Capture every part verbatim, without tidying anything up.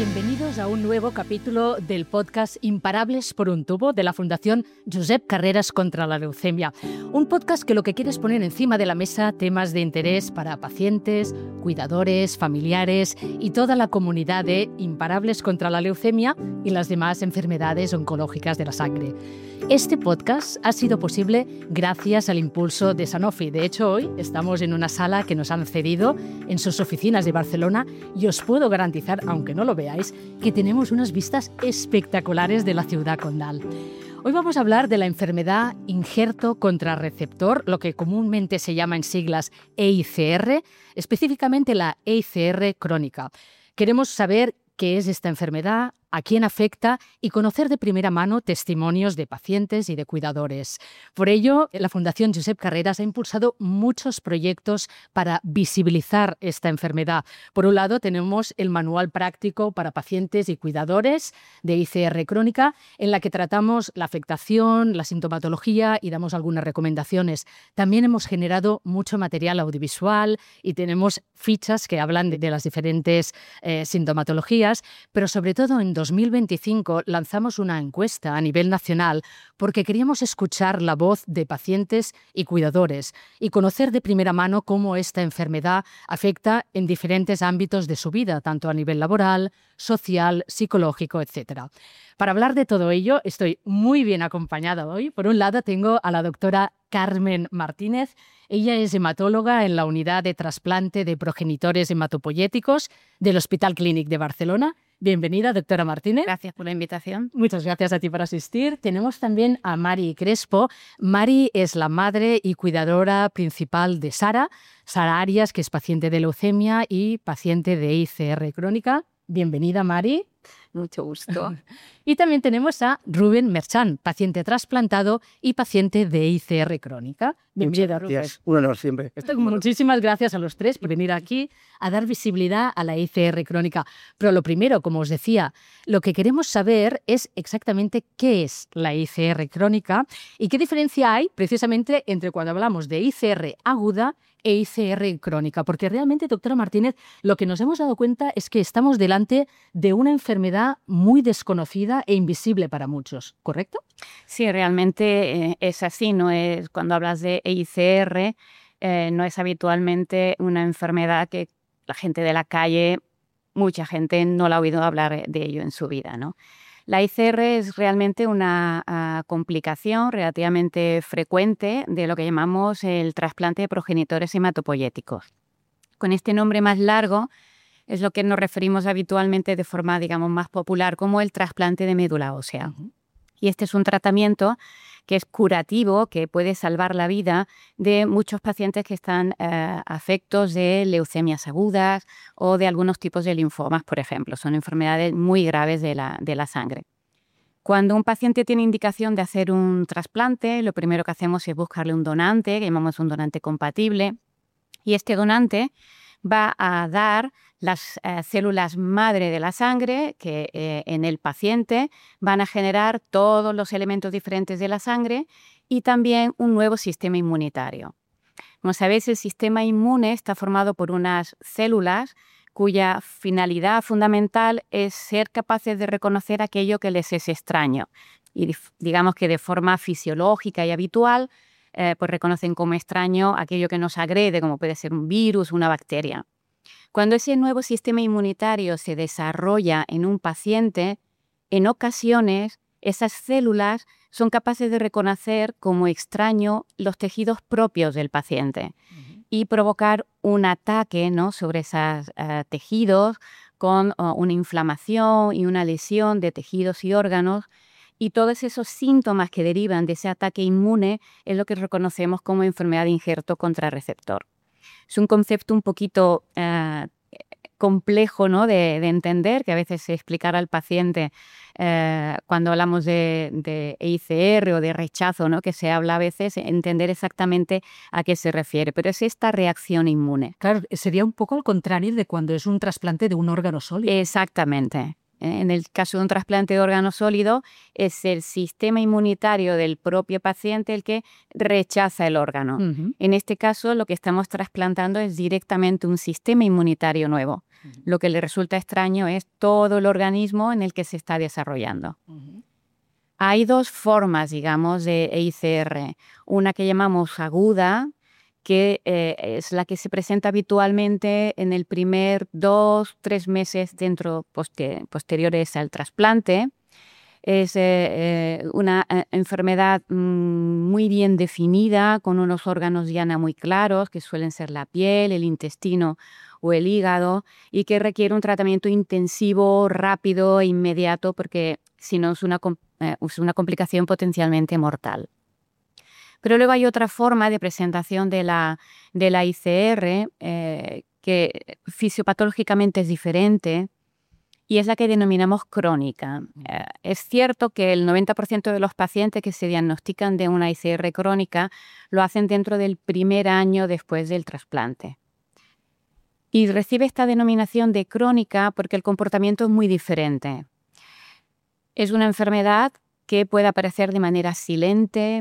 Bienvenidos a un nuevo capítulo del podcast Imparables por un tubo de la Fundación Josep Carreras contra la Leucemia. Un podcast que lo que quiere es poner encima de la mesa temas de interés para pacientes, cuidadores, familiares y toda la comunidad de Imparables contra la Leucemia y las demás enfermedades oncológicas de la sangre. Este podcast ha sido posible gracias al impulso de Sanofi. De hecho, hoy estamos en una sala que nos han cedido en sus oficinas de Barcelona y os puedo garantizar, aunque no lo veáis, que tenemos unas vistas espectaculares de la ciudad condal. Hoy vamos a hablar de la enfermedad injerto contrarreceptor, lo que comúnmente se llama en siglas E I C R, específicamente la E I C R crónica. Queremos saber qué es esta enfermedad, a quién afecta y conocer de primera mano testimonios de pacientes y de cuidadores. Por ello, la Fundación Josep Carreras ha impulsado muchos proyectos para visibilizar esta enfermedad. Por un lado, tenemos el manual práctico para pacientes y cuidadores de E I C R crónica, en la que tratamos la afectación, la sintomatología y damos algunas recomendaciones. También hemos generado mucho material audiovisual y tenemos fichas que hablan de, de las diferentes eh, sintomatologías, pero sobre todo en dos mil veinticinco lanzamos una encuesta a nivel nacional porque queríamos escuchar la voz de pacientes y cuidadores y conocer de primera mano cómo esta enfermedad afecta en diferentes ámbitos de su vida, tanto a nivel laboral, social, psicológico, etcétera. Para hablar de todo ello, estoy muy bien acompañada hoy. Por un lado, tengo a la doctora Carmen Martínez. Ella es hematóloga en la unidad de trasplante de progenitores hematopoyéticos del Hospital Clínic de Barcelona. Bienvenida, doctora Martínez. Gracias por la invitación. Muchas gracias a ti por asistir. Tenemos también a Mari Crespo. Mari es la madre y cuidadora principal de Sara, Sara Arias, que es paciente de leucemia y paciente de E I C R crónica. Bienvenida, Mari. Mucho gusto. Y también tenemos a Rubén Merchan, paciente trasplantado y paciente de E I C R crónica. Bienvenida, Rubén. Un honor siempre. Muchísimas gracias a los tres por venir aquí a dar visibilidad a la E I C R crónica. Pero lo primero, como os decía, lo que queremos saber es exactamente qué es la E I C R crónica y qué diferencia hay precisamente entre cuando hablamos de E I C R aguda e I C R crónica, porque realmente, doctora Martínez, lo que nos hemos dado cuenta es que estamos delante de una enfermedad muy desconocida e invisible para muchos, ¿correcto? Sí, realmente eh, es así, no es cuando hablas de E I C R, eh, no es habitualmente una enfermedad que la gente de la calle, mucha gente no la ha oído hablar de ello en su vida, ¿no? La E I C R es realmente una uh, complicación relativamente frecuente de lo que llamamos el trasplante de progenitores hematopoyéticos. Con este nombre más largo es lo que nos referimos habitualmente de forma, digamos, más popular como el trasplante de médula ósea. Uh-huh. Y este es un tratamiento que es curativo, que puede salvar la vida de muchos pacientes que están uh, afectos de leucemias agudas o de algunos tipos de linfomas, por ejemplo. Son enfermedades muy graves de la, de la sangre. Cuando un paciente tiene indicación de hacer un trasplante, lo primero que hacemos es buscarle un donante, que llamamos un donante compatible, y este donante va a dar las eh, células madre de la sangre que eh, en el paciente van a generar todos los elementos diferentes de la sangre y también un nuevo sistema inmunitario. Como sabéis, el sistema inmune está formado por unas células cuya finalidad fundamental es ser capaces de reconocer aquello que les es extraño. Y digamos que de forma fisiológica y habitual, Eh, pues reconocen como extraño aquello que nos agrede, como puede ser un virus, una bacteria. Cuando ese nuevo sistema inmunitario se desarrolla en un paciente, en ocasiones esas células son capaces de reconocer como extraño los tejidos propios del paciente uh-huh. y provocar un ataque, ¿no?, sobre esos uh, tejidos con uh, una inflamación y una lesión de tejidos y órganos. Y todos esos síntomas que derivan de ese ataque inmune es lo que reconocemos como enfermedad de injerto contrarreceptor. Es un concepto un poquito uh, complejo, ¿no?, de, de entender, que a veces explicar al paciente uh, cuando hablamos de, de E I C R o de rechazo, ¿no?, que se habla a veces, entender exactamente a qué se refiere. Pero es esta reacción inmune. Claro, sería un poco al contrario de cuando es un trasplante de un órgano sólido. Exactamente. En el caso de un trasplante de órgano sólido, es el sistema inmunitario del propio paciente el que rechaza el órgano. Uh-huh. En este caso, lo que estamos trasplantando es directamente un sistema inmunitario nuevo. Uh-huh. Lo que le resulta extraño es todo el organismo en el que se está desarrollando. Uh-huh. Hay dos formas, digamos, de E I C R. Una que llamamos aguda, que eh, es la que se presenta habitualmente en el primer dos, tres meses dentro poster- posteriores al trasplante. Es eh, eh, una eh, enfermedad mmm, muy bien definida, con unos órganos llana muy claros, que suelen ser la piel, el intestino o el hígado, y que requiere un tratamiento intensivo, rápido e inmediato, porque si no es una, eh, es una complicación potencialmente mortal. Pero luego hay otra forma de presentación de la, de la I C R eh, que fisiopatológicamente es diferente, y es la que denominamos crónica. Eh, es cierto que el noventa por ciento de los pacientes que se diagnostican de una I C R crónica lo hacen dentro del primer año después del trasplante. Y recibe esta denominación de crónica porque el comportamiento es muy diferente. Es una enfermedad que puede aparecer de manera silente,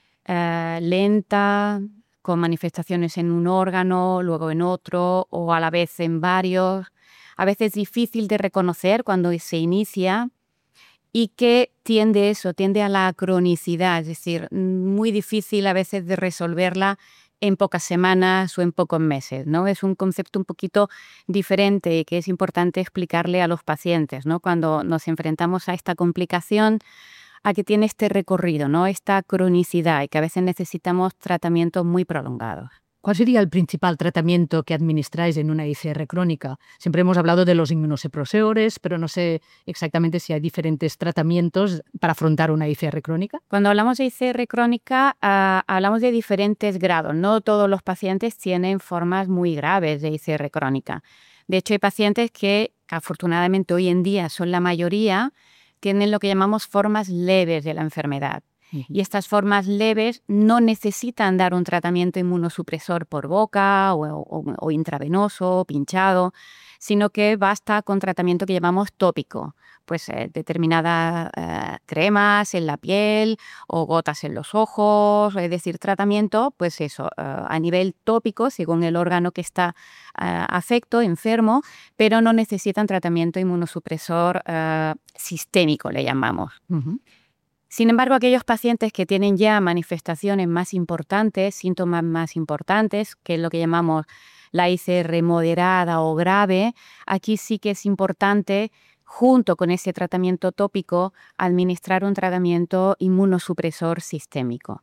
eh, lenta, con manifestaciones en un órgano, luego en otro, o a la vez en varios. A veces difícil de reconocer cuando se inicia y que tiende eso, tiende a la cronicidad, es decir, muy difícil a veces de resolverla en pocas semanas o en pocos meses, ¿no? Es un concepto un poquito diferente y que es importante explicarle a los pacientes, ¿no? Cuando nos enfrentamos a esta complicación, a que tiene este recorrido, ¿no? Esta cronicidad y que a veces necesitamos tratamientos muy prolongados. ¿Cuál sería el principal tratamiento que administráis en una I C R crónica? Siempre hemos hablado de los inmunosupresores, pero no sé exactamente si hay diferentes tratamientos para afrontar una I C R crónica. Cuando hablamos de I C R crónica, uh, hablamos de diferentes grados. No todos los pacientes tienen formas muy graves de I C R crónica. De hecho, hay pacientes que, afortunadamente hoy en día son la mayoría, tienen lo que llamamos formas leves de la enfermedad. Y estas formas leves no necesitan dar un tratamiento inmunosupresor por boca o, o, o intravenoso, pinchado, sino que basta con tratamiento que llamamos tópico, pues eh, determinadas eh, cremas en la piel o gotas en los ojos, es decir, tratamiento, pues eso, eh, a nivel tópico, según el órgano que está eh, afecto, enfermo, pero no necesitan tratamiento inmunosupresor eh, sistémico, le llamamos. Uh-huh. Sin embargo, aquellos pacientes que tienen ya manifestaciones más importantes, síntomas más importantes, que es lo que llamamos la I C R moderada o grave, aquí sí que es importante, junto con ese tratamiento tópico, administrar un tratamiento inmunosupresor sistémico.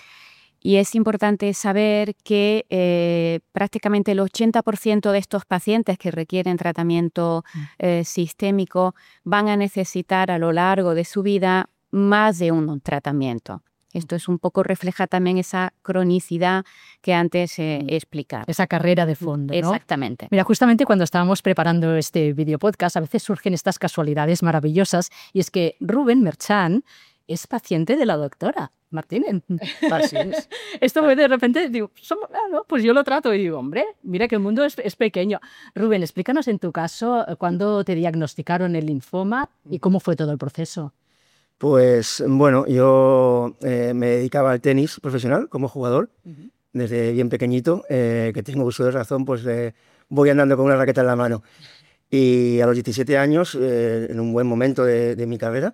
Y es importante saber que eh, prácticamente el ochenta por ciento de estos pacientes que requieren tratamiento eh, sistémico van a necesitar a lo largo de su vida más de un tratamiento. Esto es un poco, refleja también esa cronicidad que antes eh, he explicado. Esa carrera de fondo, ¿no? Exactamente. Mira, justamente cuando estábamos preparando este video podcast, a veces surgen estas casualidades maravillosas, y es que Rubén Merchan es paciente de la doctora Martínez. Así es. Esto de repente digo, ah, no, pues yo lo trato y digo, hombre, mira que el mundo es, es pequeño. Rubén, explícanos en tu caso cuándo te diagnosticaron el linfoma y cómo fue todo el proceso. Pues bueno, yo eh, me dedicaba al tenis profesional como jugador, uh-huh. desde bien pequeñito, eh, que tengo uso de razón, pues eh, voy andando con una raqueta en la mano. Y a los diecisiete años, eh, en un buen momento de, de mi carrera,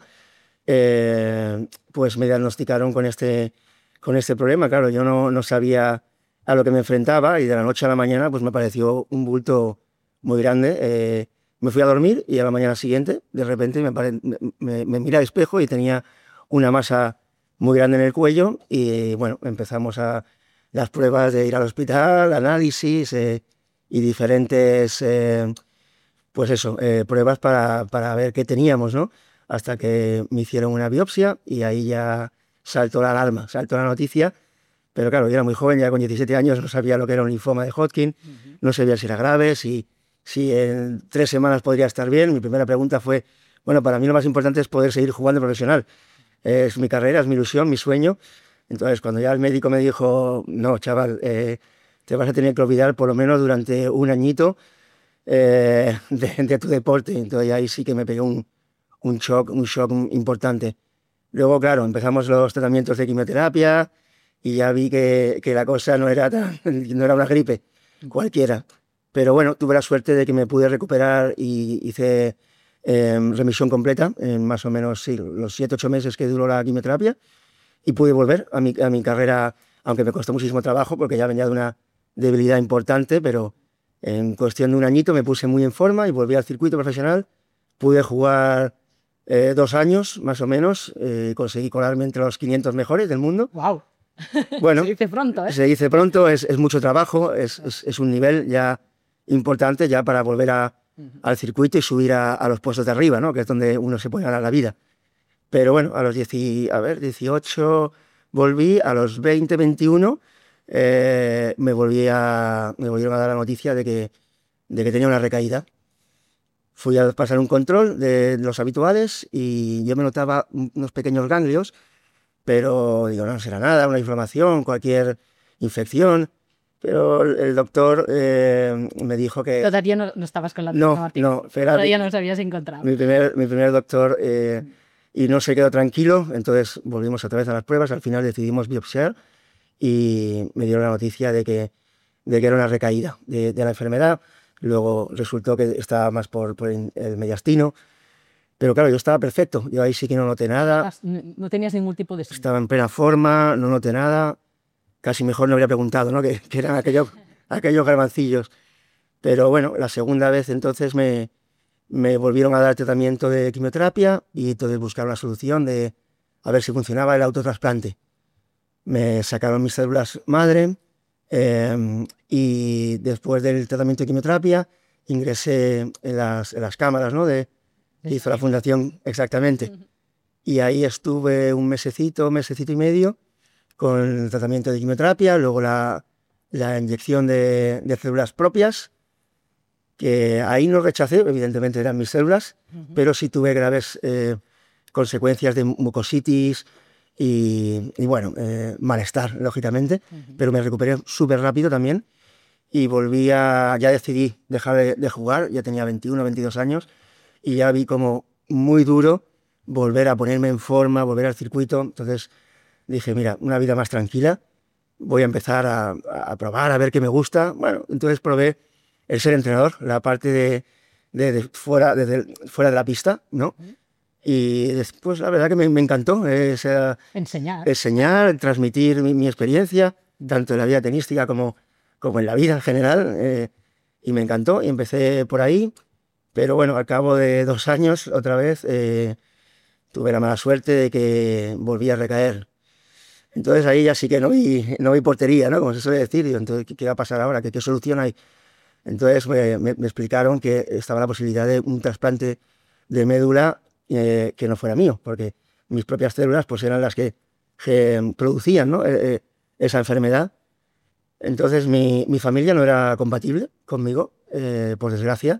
eh, pues me diagnosticaron con este, con este problema. Claro, yo no, no sabía a lo que me enfrentaba y de la noche a la mañana pues me pareció un bulto muy grande. Eh, Me fui a dormir y a la mañana siguiente, de repente, me, pare... me, me miré al espejo y tenía una masa muy grande en el cuello y, bueno, empezamos a las pruebas de ir al hospital, análisis eh, y diferentes, eh, pues eso, eh, pruebas para, para ver qué teníamos, ¿no? Hasta que me hicieron una biopsia y ahí ya saltó la alarma, saltó la noticia. Pero claro, yo era muy joven, ya con diecisiete años, no sabía lo que era un linfoma de Hodgkin, uh-huh. no sabía si era grave, si... Si en tres semanas podría estar bien. Mi primera pregunta fue, bueno, para mí lo más importante es poder seguir jugando profesional. Es mi carrera, es mi ilusión, mi sueño. Entonces, cuando ya el médico me dijo, no, chaval, eh, te vas a tener que olvidar por lo menos durante un añito eh, de, de tu deporte. Entonces ahí sí que me pegué un, un shock, un shock importante. Luego, claro, empezamos los tratamientos de quimioterapia y ya vi que, que la cosa no era, tan, no era una gripe cualquiera. pero bueno, tuve la suerte de que me pude recuperar y hice eh, remisión completa en más o menos sí, los siete, ocho meses que duró la quimioterapia y pude volver a mi, a mi carrera, aunque me costó muchísimo trabajo porque ya venía de una debilidad importante, pero en cuestión de un añito me puse muy en forma y volví al circuito profesional. Pude jugar eh, dos años, más o menos, eh, conseguí colarme entre los quinientos mejores del mundo. ¡Wow! Bueno, se dice pronto, ¿eh? Se dice pronto, es, es mucho trabajo, es, es, es un nivel ya importante ya para volver a, uh-huh. al circuito y subir a, a los puestos de arriba, ¿no? Que es donde uno se puede ganar la vida. Pero bueno, a los diez, a ver, dieciocho volví, a los veinte, veintiuno eh, me, volví a, me volvieron a dar la noticia de que, de que tenía una recaída. Fui a pasar un control de los habituales y yo me notaba unos pequeños ganglios, pero digo, no será nada, una inflamación, cualquier infección. Pero el doctor eh, me dijo que... Todavía no, no estabas con la No, no. Todavía no nos habías encontrado. Mi primer, mi primer doctor eh, y no se quedó tranquilo, entonces volvimos otra vez a las pruebas, al final decidimos biopsiar y me dieron la noticia de que, de que era una recaída de, de la enfermedad. Luego resultó que estaba más por, por el mediastino. Pero claro, yo estaba perfecto. Yo ahí sí que no noté nada. No tenías ningún tipo de... Estaba en plena forma, no noté nada. Casi mejor no habría preguntado, ¿no? Que, que eran aquellos, aquellos garbancillos. Pero bueno, la segunda vez entonces me, me volvieron a dar tratamiento de quimioterapia y entonces buscar una solución de a ver si funcionaba el autotrasplante. Me sacaron mis células madre. Eh, y después del tratamiento de quimioterapia ingresé en las, en las cámaras, ¿no? de, que hizo la fundación, exactamente. Uh-huh. Y ahí estuve un mesecito, mesecito y medio con el tratamiento de quimioterapia, luego la, la inyección de, de células propias, que ahí no rechacé, evidentemente eran mis células, uh-huh. pero sí tuve graves eh, consecuencias de mucositis, Y, y bueno, eh, malestar, lógicamente, uh-huh. pero me recuperé súper rápido también y volví a, ya decidí dejar de, de jugar, ya tenía veintiuno, veintidós años y ya vi como muy duro volver a ponerme en forma, volver al circuito, entonces dije, mira, una vida más tranquila, voy a empezar a, a probar, a ver qué me gusta. Bueno, entonces probé el ser entrenador, la parte de, de, de fuera, de, de, fuera de la pista, ¿no? Uh-huh. Y después la verdad que me, me encantó es, uh, enseñar, enseñar, transmitir mi, mi experiencia, tanto en la vida tenística como, como en la vida en general, eh, y me encantó y empecé por ahí, pero bueno, al cabo de dos años otra vez eh, tuve la mala suerte de que volví a recaer. Entonces ahí ya sí que no vi, no vi portería, ¿no? Como se suele decir, digo, entonces, ¿qué, qué va a pasar ahora? ¿Qué, qué solución hay? Entonces me, me, me explicaron que estaba la posibilidad de un trasplante de médula Eh, que no fuera mío, porque mis propias células pues eran las que, que producían, ¿no? eh, eh, esa enfermedad. Entonces mi, mi familia no era compatible conmigo, eh, por desgracia,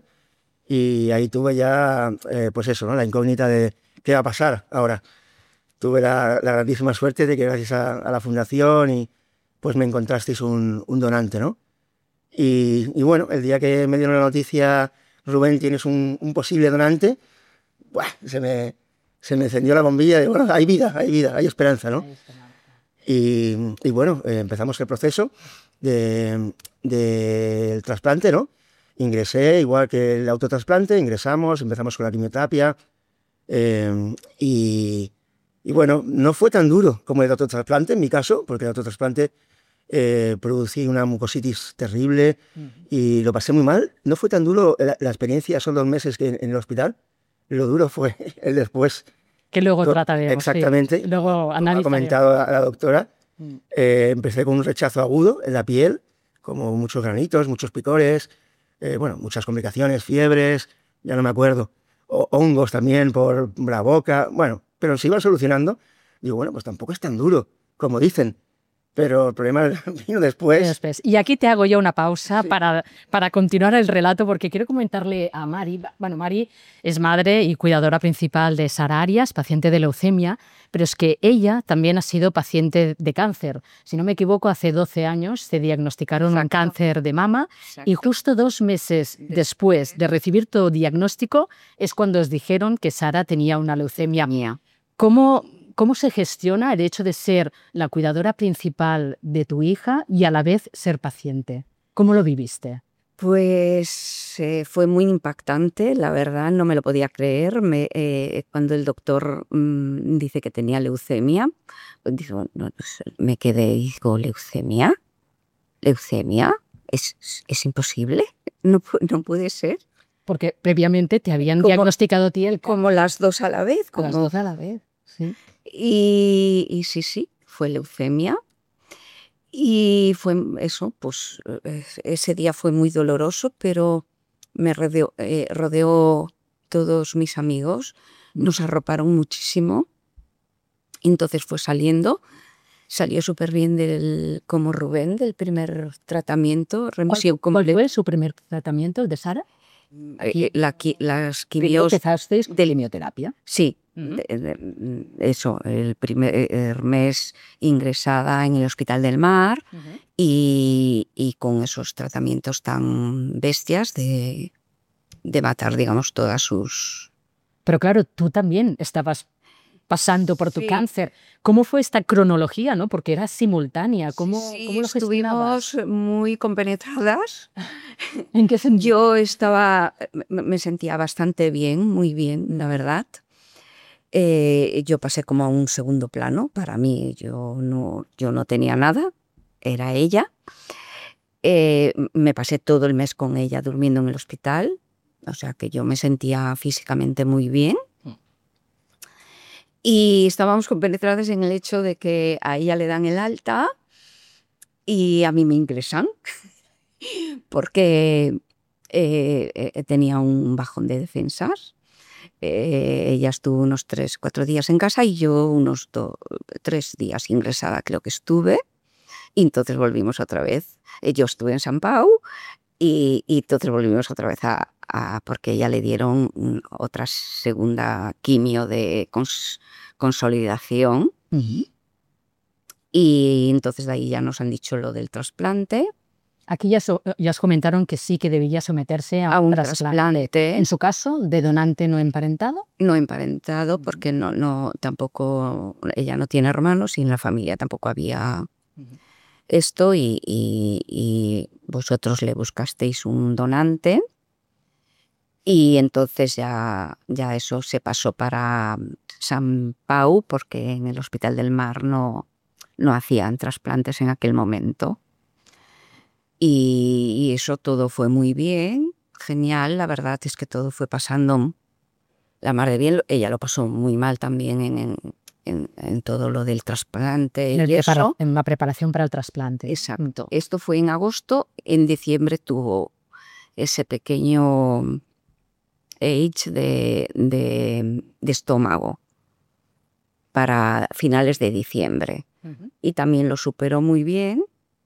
y ahí tuve ya, eh, pues eso, ¿no? La incógnita de qué va a pasar ahora. Tuve la, la grandísima suerte de que gracias a, a la fundación y pues me encontrasteis un, un donante, ¿no? Y, y bueno, el día que me dieron la noticia, Rubén, tienes un, un posible donante, Buah, se, me, se me encendió la bombilla de, bueno, hay vida, hay vida, hay esperanza, ¿no? Hay esperanza. Y, y bueno, eh, empezamos el proceso del de, de trasplante, ¿no? Ingresé, igual que el autotrasplante, ingresamos, empezamos con la quimioterapia eh, y, y bueno, no fue tan duro como el autotrasplante en mi caso, porque el autotrasplante eh, producí una mucositis terrible uh-huh. y lo pasé muy mal. No fue tan duro la, la experiencia, son dos meses que en, en el hospital. Lo duro fue el después. Que luego trataremos. Exactamente. Sí. Luego analizaremos. Como ha comentado la, la doctora, mm. eh, empecé con un rechazo agudo en la piel, como muchos granitos, muchos picores, eh, bueno, muchas complicaciones, fiebres, ya no me acuerdo, o, hongos también por la boca, bueno, pero se iban solucionando. Digo, bueno, pues tampoco es tan duro, como dicen. Pero el problema vino después. después. Y aquí te hago yo una pausa sí. para, para continuar el relato, porque quiero comentarle a Mari. Bueno, Mari es madre y cuidadora principal de Sara Arias, paciente de leucemia, pero es que ella también ha sido paciente de cáncer. Si no me equivoco, hace doce años se diagnosticaron Exacto. un cáncer de mama Exacto. y justo dos meses después de recibir tu diagnóstico es cuando os dijeron que Sara tenía una leucemia mía. ¿Cómo... ¿Cómo se gestiona el hecho de ser la cuidadora principal de tu hija y a la vez ser paciente? ¿Cómo lo viviste? Pues eh, fue muy impactante, la verdad, no me lo podía creer. Me, eh, cuando el doctor mmm, dice que tenía leucemia, pues digo, no, me quedé y digo, ¿leucemia? ¿Leucemia? ¿Es, es imposible? No, no puede ser. Porque previamente te habían como, diagnosticado a ti el Como las dos a la vez. Como, las dos a la vez, sí. Y, y sí, sí, fue leucemia. Y fue eso, pues ese día fue muy doloroso, pero me rodeó, eh, rodeó todos mis amigos, nos arroparon muchísimo. Entonces fue saliendo, salió súper bien del, como Rubén del primer tratamiento. ¿Cuál, ¿Cuál fue su primer tratamiento, el de Sara? Eh, la, las quimios... ¿Empezasteis de quimioterapia? Sí. Uh-huh. de, de, eso, el primer mes ingresada en el Hospital del Mar uh-huh. y, y con esos tratamientos tan bestias de, de matar, digamos, todas sus... Pero claro, tú también estabas pasando por tu sí. cáncer. ¿Cómo fue esta cronología, no? Porque era simultánea. ¿Cómo, sí, ¿cómo lo estuvimos muy compenetradas. ¿En qué sentido? Yo estaba, me sentía bastante bien, muy bien, la verdad. Eh, yo pasé como a un segundo plano. Para mí, yo no, yo no tenía nada, era ella. Eh, me pasé todo el mes con ella durmiendo en el hospital, o sea que yo me sentía físicamente muy bien. Y estábamos compenetradas en el hecho de que a ella le dan el alta y a mí me ingresan, porque eh, eh, tenía un bajón de defensas. Eh, ella estuvo unos tres, cuatro días en casa y yo unos do, tres días ingresada creo que estuve. Y entonces volvimos otra vez. Yo estuve en San Pau y, y entonces volvimos otra vez a, a... porque ella le dieron otra segunda quimio de cons, consolidación. Uh-huh. Y entonces de ahí ya nos han dicho lo del trasplante. Aquí ya, so, ya os comentaron que sí que debía someterse a, a un trasplante. trasplante. En su caso, de donante no emparentado. No emparentado, porque no, no, tampoco, ella no tiene hermanos y en la familia tampoco había uh-huh. esto y, y, y vosotros le buscasteis un donante y entonces ya, ya eso se pasó para San Pau porque en el Hospital del Mar no, no hacían trasplantes en aquel momento. Y, y eso todo fue muy bien, genial, la verdad es que todo fue pasando la mar de bien. Ella lo pasó muy mal también en, en, en, en todo lo del trasplante en, y eso. En la preparación para el trasplante. Exacto. Mm. Esto fue en agosto, en diciembre tuvo ese pequeño age de, de, de estómago para finales de diciembre. Uh-huh. Y también lo superó muy bien.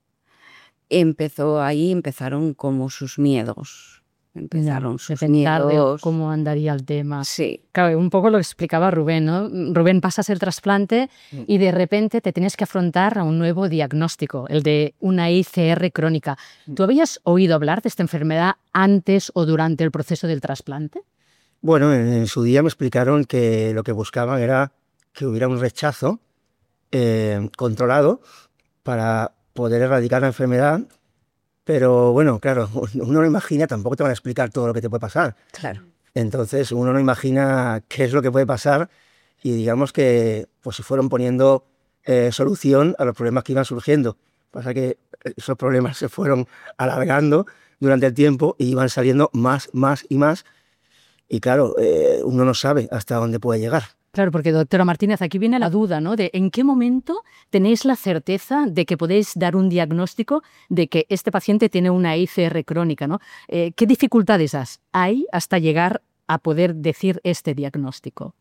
Empezó ahí, empezaron como sus miedos. Empezaron no, sus miedos. Cómo andaría el tema. Sí. Claro, un poco lo explicaba Rubén, ¿no? Rubén, pasas el trasplante mm. y de repente te tienes que afrontar a un nuevo diagnóstico, el de una I C R crónica. Mm. ¿Tú habías oído hablar de esta enfermedad antes o durante el proceso del trasplante? Bueno, en, en su día me explicaron que lo que buscaban era que hubiera un rechazo eh, controlado para poder erradicar la enfermedad, pero bueno, claro, uno no imagina, tampoco te van a explicar todo lo que te puede pasar. Claro. Entonces uno no imagina qué es lo que puede pasar y digamos que pues se fueron poniendo eh, solución a los problemas que iban surgiendo. Pasa que esos problemas se fueron alargando durante el tiempo y iban saliendo más, más y más y claro, eh, uno no sabe hasta dónde puede llegar. Claro, porque doctora Martínez, aquí viene la duda, ¿no? De en qué momento tenéis la certeza de que podéis dar un diagnóstico de que este paciente tiene una I C R crónica, ¿no? Eh, ¿Qué dificultades hay hasta llegar a poder decir este diagnóstico?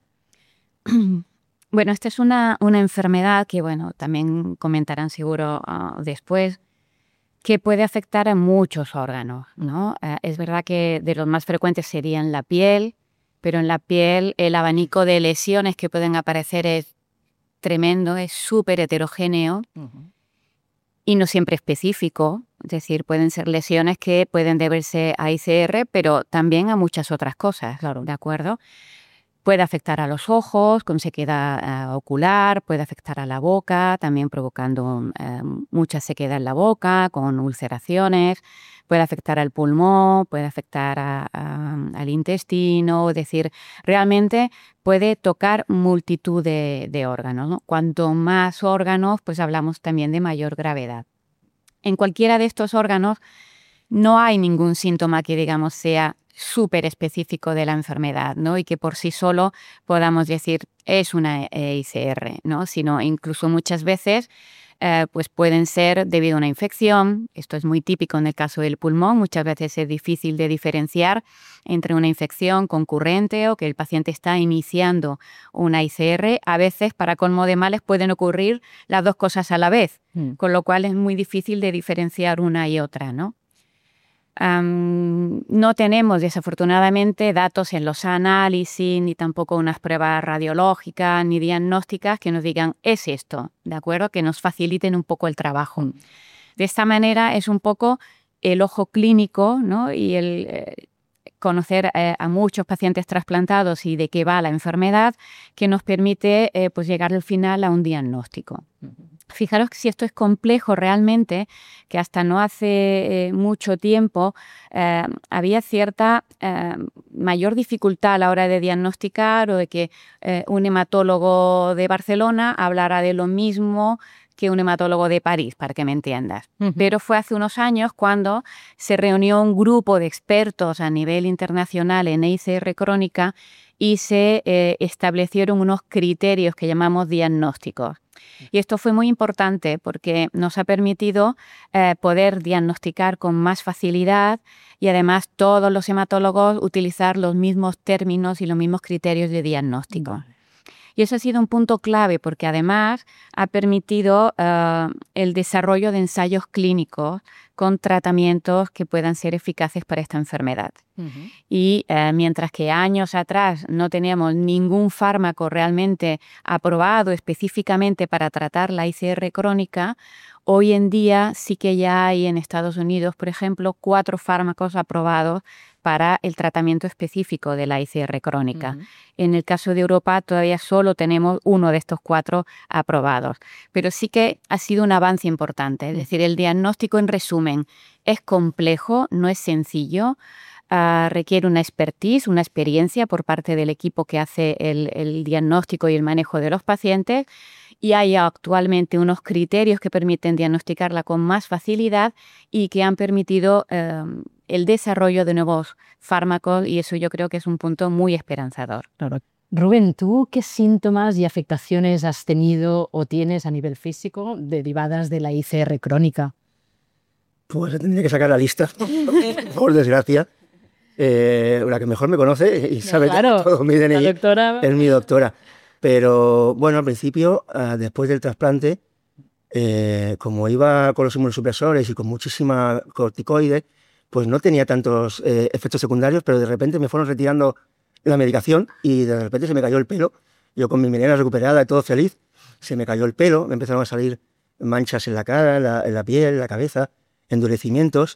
Bueno, esta es una, una enfermedad que, bueno, también comentarán seguro uh, después, que puede afectar a muchos órganos, ¿no? Uh, es verdad que de los más frecuentes serían la piel, pero en la piel el abanico de lesiones que pueden aparecer es tremendo, es súper heterogéneo uh-huh. y no siempre específico. Es decir, pueden ser lesiones que pueden deberse a I C R, pero también a muchas otras cosas, claro. ¿De acuerdo? Puede afectar a los ojos, con sequedad uh, ocular, puede afectar a la boca, también provocando uh, mucha sequedad en la boca, con ulceraciones, puede afectar al pulmón, puede afectar a, a, al intestino, es decir, realmente puede tocar multitud de, de órganos, ¿no? Cuanto más órganos, pues hablamos también de mayor gravedad. En cualquiera de estos órganos no hay ningún síntoma que, digamos, sea súper específico de la enfermedad, ¿no? Y que por sí solo podamos decir es una E I C R, ¿no? Sino incluso muchas veces eh, pues pueden ser debido a una infección. Esto es muy típico en el caso del pulmón. Muchas veces es difícil de diferenciar entre una infección concurrente o que el paciente está iniciando una I C R. A veces, para colmo de males, pueden ocurrir las dos cosas a la vez, mm. con lo cual es muy difícil de diferenciar una y otra, ¿no? Um, no tenemos, desafortunadamente, datos en los análisis, ni tampoco unas pruebas radiológicas ni diagnósticas que nos digan es esto, ¿de acuerdo? Que nos faciliten un poco el trabajo. De esta manera es un poco el ojo clínico, ¿no? Y el eh, conocer eh, a muchos pacientes trasplantados y de qué va la enfermedad que nos permite eh, pues llegar al final a un diagnóstico. Fijaros que si esto es complejo realmente, que hasta no hace eh, mucho tiempo eh, había cierta eh, mayor dificultad a la hora de diagnosticar o de que eh, un hematólogo de Barcelona hablara de lo mismo que un hematólogo de París, para que me entiendas. Uh-huh. Pero fue hace unos años cuando se reunió un grupo de expertos a nivel internacional en E I C R crónica y se eh, establecieron unos criterios que llamamos diagnósticos. Y esto fue muy importante porque nos ha permitido eh, poder diagnosticar con más facilidad y además todos los hematólogos utilizar los mismos términos y los mismos criterios de diagnóstico. Vale. Y eso ha sido un punto clave porque además ha permitido uh, el desarrollo de ensayos clínicos con tratamientos que puedan ser eficaces para esta enfermedad. Uh-huh. Y uh, mientras que años atrás no teníamos ningún fármaco realmente aprobado específicamente para tratar la I C R crónica, hoy en día sí que ya hay en Estados Unidos, por ejemplo, cuatro fármacos aprobados para el tratamiento específico de la I C R crónica. Uh-huh. En el caso de Europa todavía solo tenemos uno de estos cuatro aprobados. Pero sí que ha sido un avance importante. Es decir, el diagnóstico, en resumen, es complejo, no es sencillo. Uh, requiere una expertise, una experiencia por parte del equipo que hace el, el diagnóstico y el manejo de los pacientes. Y hay actualmente unos criterios que permiten diagnosticarla con más facilidad y que han permitido eh, el desarrollo de nuevos fármacos, y eso yo creo que es un punto muy esperanzador. Claro. Rubén, ¿tú qué síntomas y afectaciones has tenido o tienes a nivel físico derivadas de la I C R crónica? Pues tendría que sacar la lista, por desgracia. Eh, la que mejor me conoce y sabe claro, todo mi D N I la doctora... es mi doctora. Pero bueno, al principio, uh, después del trasplante, eh, como iba con los inmunosupresores y con muchísima corticoide, pues no tenía tantos eh, efectos secundarios, pero de repente me fueron retirando la medicación y de repente se me cayó el pelo. Yo con mi melena recuperada y todo feliz, se me cayó el pelo, me empezaron a salir manchas en la cara, en la, en la piel, en la cabeza, endurecimientos,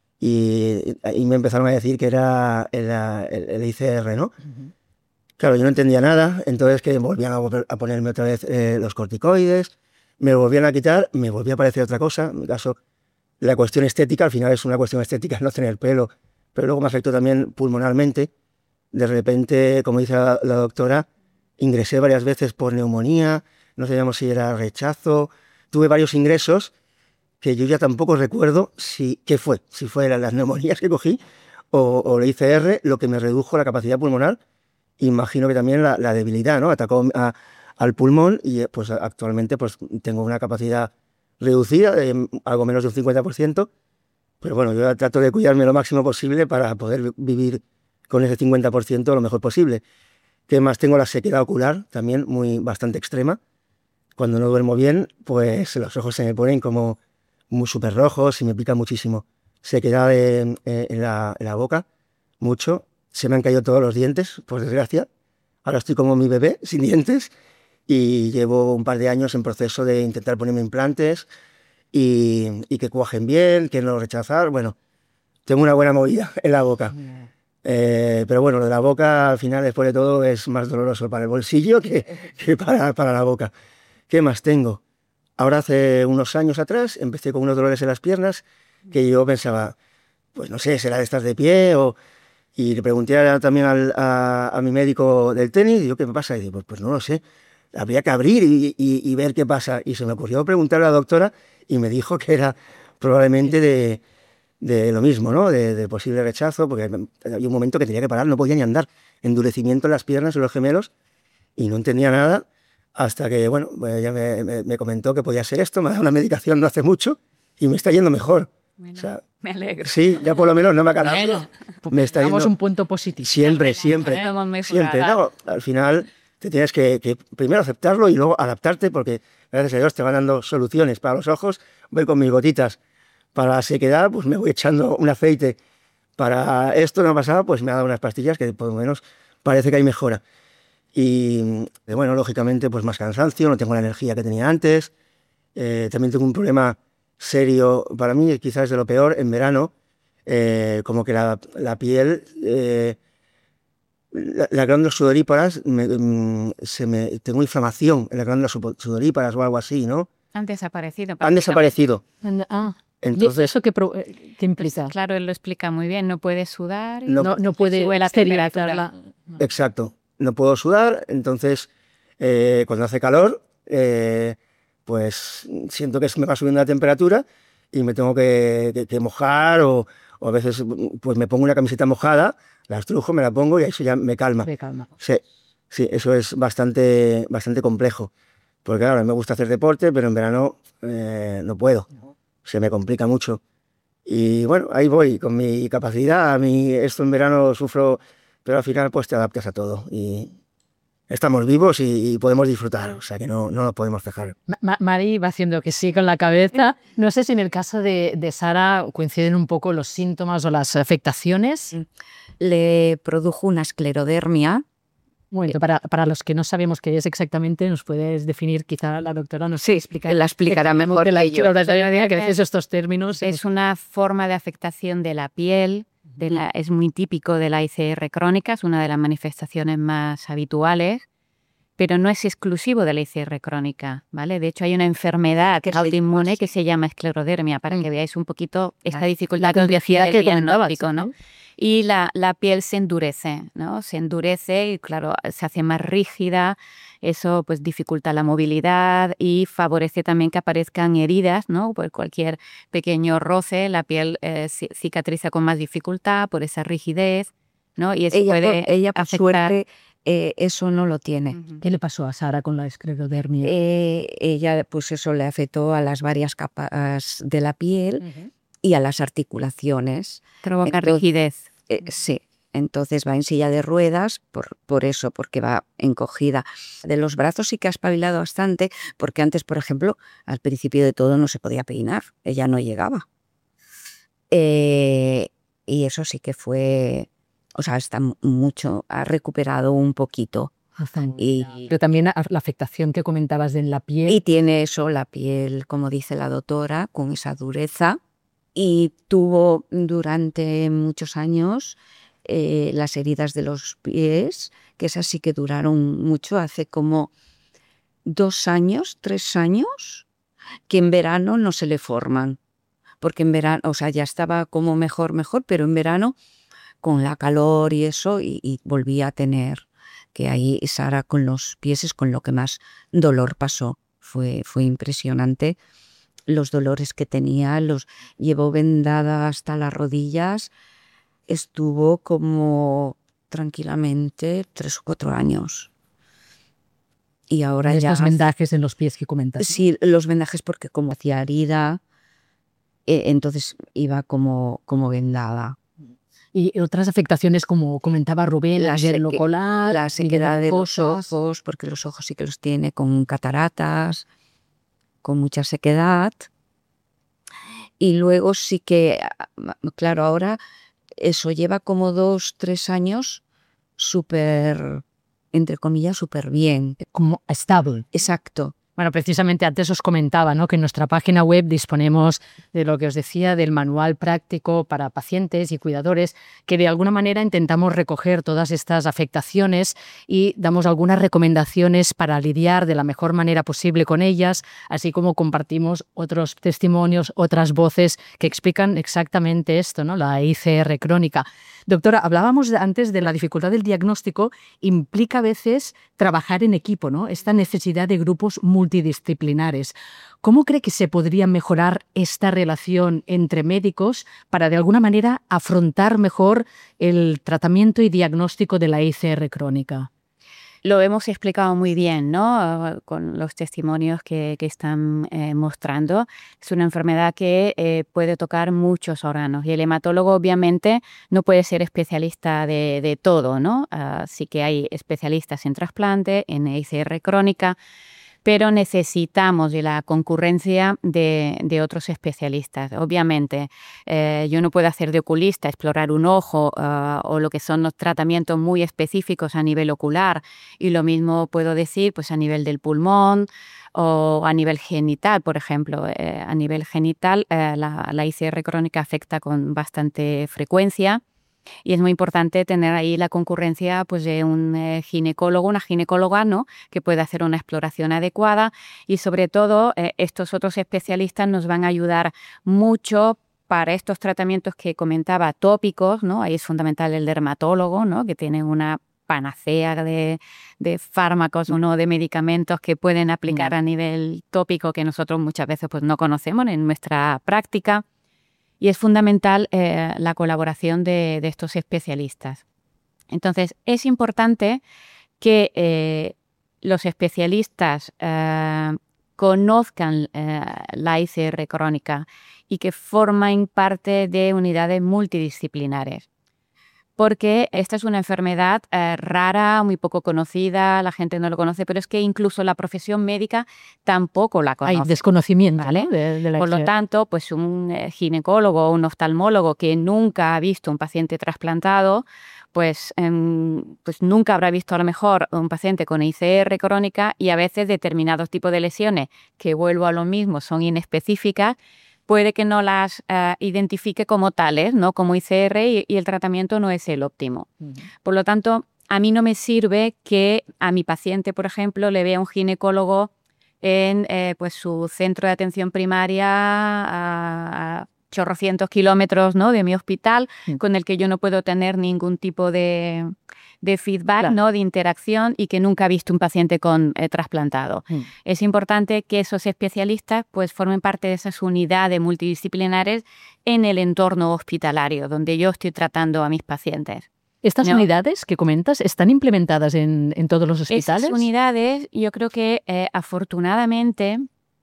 y, y me empezaron a decir que era el, el, el I C R, ¿no? Uh-huh. Claro, yo no entendía nada, entonces que volvían a, volver a ponerme otra vez eh, los corticoides, me volvían a quitar, me volvía a parecer otra cosa. En mi caso, la cuestión estética, al final es una cuestión estética, no tener pelo, pero luego me afectó también pulmonalmente. De repente, como dice la, la doctora, ingresé varias veces por neumonía, no sabíamos si era rechazo, tuve varios ingresos que yo ya tampoco recuerdo si qué fue, si fueran las neumonías que cogí o, o el I C R, lo que me redujo la capacidad pulmonar. Imagino que también la, la debilidad, ¿no? Atacó a, al pulmón y pues actualmente pues tengo una capacidad reducida de algo menos de un cincuenta por ciento, pero bueno, yo trato de cuidarme lo máximo posible para poder vivir con ese cincuenta por ciento lo mejor posible. ¿Qué más? Tengo la sequedad ocular también muy bastante extrema. Cuando no duermo bien, pues los ojos se me ponen como muy súper rojos y me pica muchísimo. Sequedad de, eh, en, la, en la boca, mucho. Se me han caído todos los dientes, por desgracia. Ahora estoy como mi bebé, sin dientes, y llevo un par de años en proceso de intentar ponerme implantes y, y que cuajen bien, que no rechazar. Bueno, tengo una buena movida en la boca. Eh, pero bueno, lo de la boca, al final, después de todo, es más doloroso para el bolsillo que, que para, para la boca. ¿Qué más tengo? Ahora, hace unos años atrás, empecé con unos dolores en las piernas que yo pensaba, pues no sé, será de estas de pie o... Y le pregunté a- también al- a, a mi médico del tenis, y yo, ¿qué me pasa? Y digo, pues, pues no lo sé, habría que abrir y, y- y ver qué pasa. Y se me ocurrió preguntarle a la doctora y me dijo que era probablemente de, de lo mismo, ¿no? De, de posible rechazo, porque había un momento que tenía que parar, no podía ni andar, endurecimiento en las piernas, en los gemelos, y no entendía nada hasta que, bueno, pues ella me, me- me comentó que podía ser esto, me ha dado una medicación no hace mucho y me está yendo mejor. Bueno, O sea, me alegro. sí, ya por lo menos no me ha calado. Bueno, Me está damos yendo un punto positivo. siempre, siempre, Podemos mejorar. siempre. No, al final te tienes que, que primero aceptarlo y luego adaptarte, porque gracias a Dios te van dando soluciones para los ojos. Voy con mis gotitas para la sequedad, pues me voy echando un aceite. Para esto no ha pasado, pues me ha dado unas pastillas que por lo menos parece que hay mejora. Y eh, bueno, lógicamente, pues más cansancio, no tengo la energía que tenía antes. Eh, también tengo un problema serio, para mí quizás de lo peor, en verano, eh, como que la, la piel, eh, la, las glándulas sudoríparas, me, mm, se me, tengo inflamación en las glándulas supo- sudoríparas o algo así, ¿no? Han desaparecido. Han prácticamente. desaparecido. Ah, ¿y Entonces, eso qué, pro- eh, qué implica? Claro, él lo explica muy bien. No puede sudar. y No- No, no puede sube la esterilizarla. temperatura. exacto, no puedo sudar, entonces eh, cuando hace calor, eh, pues siento que se me va subiendo la temperatura y me tengo que, que- que mojar o, o a veces pues me pongo una camiseta mojada, la estrujo, me la pongo y eso ya me calma. De calma. Sí, sí, eso es bastante, bastante complejo, porque claro, a mí me gusta hacer deporte, pero en verano eh, no puedo, se me complica mucho. Y bueno, ahí voy, con mi capacidad, a mí esto en verano sufro, pero al final pues te adaptas a todo y estamos vivos y, y podemos disfrutar, o sea que no, no nos podemos dejar. Ma- Ma- Mari va haciendo que sí con la cabeza. No sé si en el caso de, de Sara coinciden un poco los síntomas o las afectaciones. Le produjo una esclerodermia. Un momento, para, para los que no sabemos qué es exactamente, ¿nos puedes definir? Quizá la doctora nos Sí, explica. la explicará mejor de la que yo. esclerodermia, que dices estos términos. Es una forma de afectación de la piel. De la, es muy típico de la I C R crónica, es una de las manifestaciones más habituales, pero no es exclusivo de la I C R crónica, ¿vale? De hecho, hay una enfermedad Que se autoinmune llama que se llama esclerodermia, para Mm. que veáis un poquito esta La- dificultad la que complejidad decía que comentabas, diagnóstico, ¿no? ¿no? Y la, la piel se endurece, ¿no? Se endurece y, claro, se hace más rígida. Eso pues dificulta la movilidad y favorece también que aparezcan heridas, ¿no? Por cualquier pequeño roce, la piel eh, ci- cicatriza con más dificultad por esa rigidez, ¿no? Y eso Ella, puede por, ella, por afectar. suerte, eh, eso no lo tiene. Ujú. ¿Qué le pasó a Sara con la esclerodermia? Eh, ella, pues eso le afectó a las varias capas de la piel Ujú. y a las articulaciones. Provoca Entonces, rigidez. Eh, sí, entonces va en silla de ruedas por, por eso, porque va encogida. De los brazos sí que ha espabilado bastante, porque antes, por ejemplo, al principio de todo no se podía peinar, ella no llegaba. Eh, y eso sí que fue, o sea, está mu- mucho, ha recuperado un poquito. Y, Pero también a- la afectación que comentabas de en la piel. y tiene eso, la piel, como dice la doctora, con esa dureza. Y tuvo durante muchos años eh, las heridas de los pies, que esas sí que duraron mucho, hace como dos años, tres años, que en verano no se le forman. Porque en verano, o sea, ya estaba como mejor, mejor, pero en verano con la calor y eso, y, y volvía a tener, que ahí Sara con los pies es con lo que más dolor pasó. Fue, fue impresionante los dolores que tenía, los llevó vendada hasta las rodillas, estuvo como tranquilamente tres o cuatro años. Y ahora ya... Estos vendajes en los pies que comentas. Sí, los vendajes porque como hacía herida, eh, entonces iba como, como vendada. Y otras afectaciones, como comentaba Rubén, la La seque- yerlocolar, La sequedad de los cosas. ojos, porque los ojos sí que los tiene con cataratas, con mucha sequedad. Y luego sí que, ah, claro, ahora eso lleva como dos, tres años súper, entre comillas, súper bien. Como estable. Exacto. Bueno, precisamente antes os comentaba, ¿no?, que en nuestra página web disponemos de lo que os decía, del manual práctico para pacientes y cuidadores, que de alguna manera intentamos recoger todas estas afectaciones y damos algunas recomendaciones para lidiar de la mejor manera posible con ellas, así como compartimos otros testimonios, otras voces que explican exactamente esto, ¿no?, la I C R crónica. Doctora, hablábamos antes de la dificultad del diagnóstico, implica a veces trabajar en equipo, ¿no?, esta necesidad de grupos multidisciplinares. ¿Cómo cree que se podría mejorar esta relación entre médicos para, de alguna manera, afrontar mejor el tratamiento y diagnóstico de la I C R crónica? Lo hemos explicado muy bien, ¿no?, con los testimonios que, que están eh, mostrando. Es una enfermedad que eh, puede tocar muchos órganos y el hematólogo obviamente no puede ser especialista de, de todo, ¿no? Así que hay especialistas en trasplante, en I C R crónica, pero necesitamos de la concurrencia de, de otros especialistas. Obviamente, eh, yo no puedo hacer de oculista, explorar un ojo uh, o lo que son los tratamientos muy específicos a nivel ocular, y lo mismo puedo decir pues, a nivel del pulmón o a nivel genital, por ejemplo. Eh, a nivel genital, eh, la, la I C R crónica afecta con bastante frecuencia. Y es muy importante tener ahí la concurrencia pues, de un eh, ginecólogo, una ginecóloga, ¿no?, que pueda hacer una exploración adecuada, y sobre todo eh, estos otros especialistas nos van a ayudar mucho para estos tratamientos que comentaba tópicos, ¿no? Ahí es fundamental el dermatólogo, ¿no?, que tiene una panacea de, de fármacos, uno de medicamentos que pueden aplicar a nivel tópico que nosotros muchas veces pues, no conocemos en nuestra práctica. Y es fundamental eh, la colaboración de, de estos especialistas. Entonces, es importante que eh, los especialistas eh, conozcan eh, la I C R crónica y que formen parte de unidades multidisciplinares. Porque esta es una enfermedad eh, rara, muy poco conocida, la gente no lo conoce, pero es que incluso la profesión médica tampoco la conoce. Hay desconocimiento, ¿vale? ¿no?, de, de la Por I C R. lo tanto, pues un eh, ginecólogo o un oftalmólogo que nunca ha visto un paciente trasplantado, pues, eh, pues nunca habrá visto a lo mejor un paciente con I C R crónica, y a veces determinados tipos de lesiones, que vuelvo a lo mismo, son inespecíficas, puede que no las uh, identifique como tales, ¿no?, como I C R, y, y el tratamiento no es el óptimo. Uh-huh. Por lo tanto, a mí no me sirve que a mi paciente, por ejemplo, le vea un ginecólogo en eh, pues su centro de atención primaria a, a chorrocientos kilómetros, ¿no?, de mi hospital, uh-huh, con el que yo no puedo tener ningún tipo de, de feedback, claro, ¿no?, de interacción, y que nunca ha visto un paciente con eh, trasplantado. Uh-huh. Es importante que esos especialistas pues, formen parte de esas unidades multidisciplinares en el entorno hospitalario, donde yo estoy tratando a mis pacientes. ¿Estas ¿no? unidades que comentas están implementadas en, en todos los hospitales? Esas unidades, yo creo que eh, afortunadamente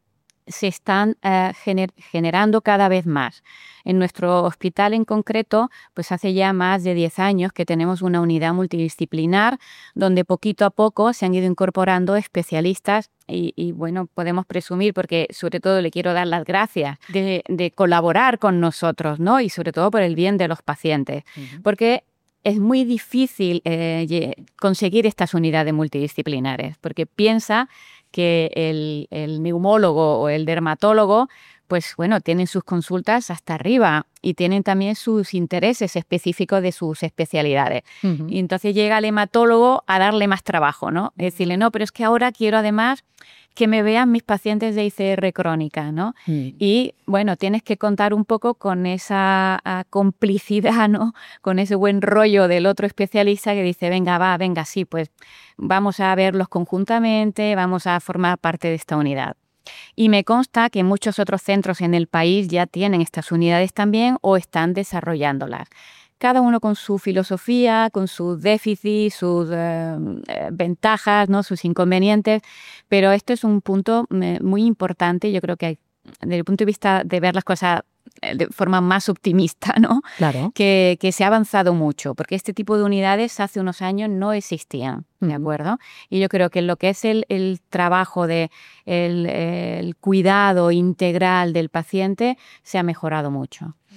se están eh, gener- generando cada vez más. En nuestro hospital en concreto, pues hace ya más de diez años que tenemos una unidad multidisciplinar donde poquito a poco se han ido incorporando especialistas y, y bueno, podemos presumir, porque sobre todo le quiero dar las gracias de, de colaborar con nosotros, ¿no? Y sobre todo por el bien de los pacientes, uh-huh, porque es muy difícil eh, conseguir estas unidades multidisciplinares, porque piensa que el, el neumólogo o el dermatólogo, pues bueno, tienen sus consultas hasta arriba y tienen también sus intereses específicos de sus especialidades. Uh-huh. Y entonces llega el hematólogo a darle más trabajo, ¿no? Es decirle, no, pero es que ahora quiero además que me vean mis pacientes de I C R crónica, ¿no? Uh-huh. Y bueno, tienes que contar un poco con esa uh, complicidad, ¿no? Con ese buen rollo del otro especialista que dice, venga, va, venga, sí, pues vamos a verlos conjuntamente, vamos a formar parte de esta unidad. Y me consta que muchos otros centros en el país ya tienen estas unidades también o están desarrollándolas. Cada uno con su filosofía, con sus déficits, sus eh, ventajas, ¿no?, sus inconvenientes, pero este es un punto muy importante, yo creo que desde el punto de vista de ver las cosas de forma más optimista, ¿no? Claro. Que, que se ha avanzado mucho, porque este tipo de unidades hace unos años no existían, ¿de acuerdo? Y yo creo que lo que es el, el trabajo de el, el cuidado integral del paciente se ha mejorado mucho.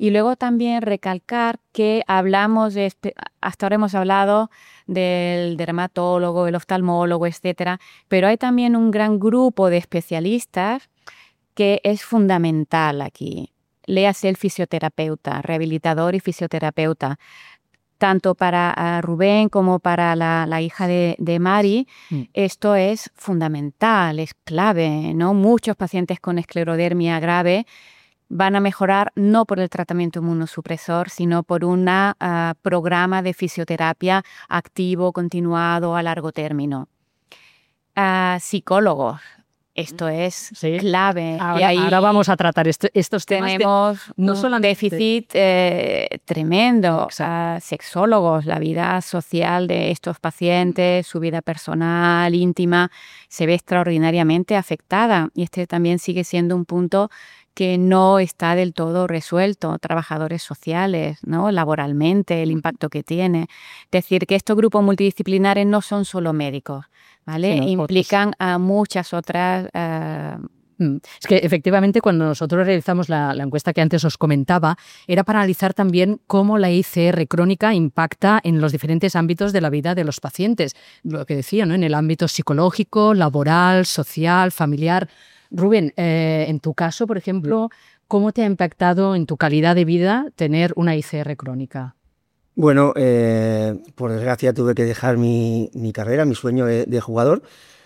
Y luego también recalcar que hablamos, de, hasta ahora hemos hablado del dermatólogo, el oftalmólogo, etcétera, pero hay también un gran grupo de especialistas que es fundamental aquí. Léase el fisioterapeuta, rehabilitador y fisioterapeuta. Tanto para uh, Rubén como para la, la hija de, de Mari, mm. esto es fundamental, es clave, ¿no? Muchos pacientes con esclerodermia grave van a mejorar no por el tratamiento inmunosupresor, sino por un uh, programa de fisioterapia activo, continuado, a largo término. Uh, psicólogos. Esto es sí. clave. Ahora, y ahí ahora vamos a tratar esto, estos temas. Tenemos de, no un solamente... déficit eh, tremendo. Uh, sexólogos, la vida social de estos pacientes, su vida personal, íntima, se ve extraordinariamente afectada. Y este también sigue siendo un punto que no está del todo resuelto. Trabajadores sociales, ¿no? Laboralmente, el impacto que tiene. Es decir, que estos grupos multidisciplinares no son solo médicos, ¿vale? Sí, no, implican otros. a muchas otras... Uh... Es que efectivamente cuando nosotros realizamos la, la encuesta que antes os comentaba, era para analizar también cómo la I C R crónica impacta en los diferentes ámbitos de la vida de los pacientes. Lo que decía, ¿no? En el ámbito psicológico, laboral, social, familiar. Rubén, eh, en tu caso, por ejemplo, ¿cómo te ha impactado en tu calidad de vida tener una I C R crónica? Bueno, eh, por desgracia tuve que dejar mi, mi carrera, mi sueño de, de jugador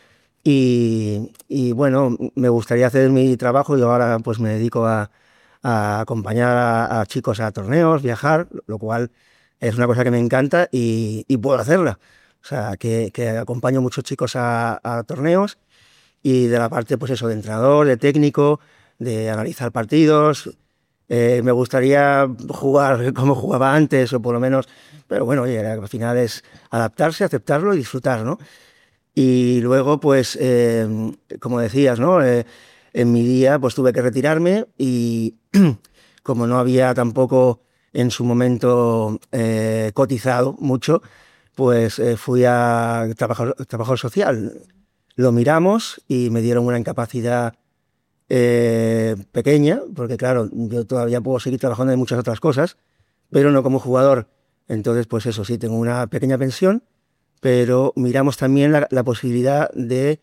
y, y bueno, me gustaría hacer mi trabajo y ahora pues me dedico a, a acompañar a, a chicos a torneos, viajar, lo cual es una cosa que me encanta y, y puedo hacerla. O sea, que, que acompaño muchos chicos a, a torneos y de la parte pues eso, de entrenador, de técnico, de analizar partidos. Eh, me gustaría jugar como jugaba antes, o por lo menos, pero bueno, oye, al final es adaptarse, aceptarlo y disfrutar, ¿no? Y luego, pues, eh, como decías, ¿no? Eh, en mi día, pues tuve que retirarme y como no había tampoco en su momento eh, cotizado mucho, pues eh, fui a trabajar, trabajo social. Lo miramos y me dieron una incapacidad Eh, pequeña, porque claro, yo todavía puedo seguir trabajando en muchas otras cosas, pero no como jugador. Entonces, pues eso, sí, tengo una pequeña pensión, pero miramos también la, la posibilidad de,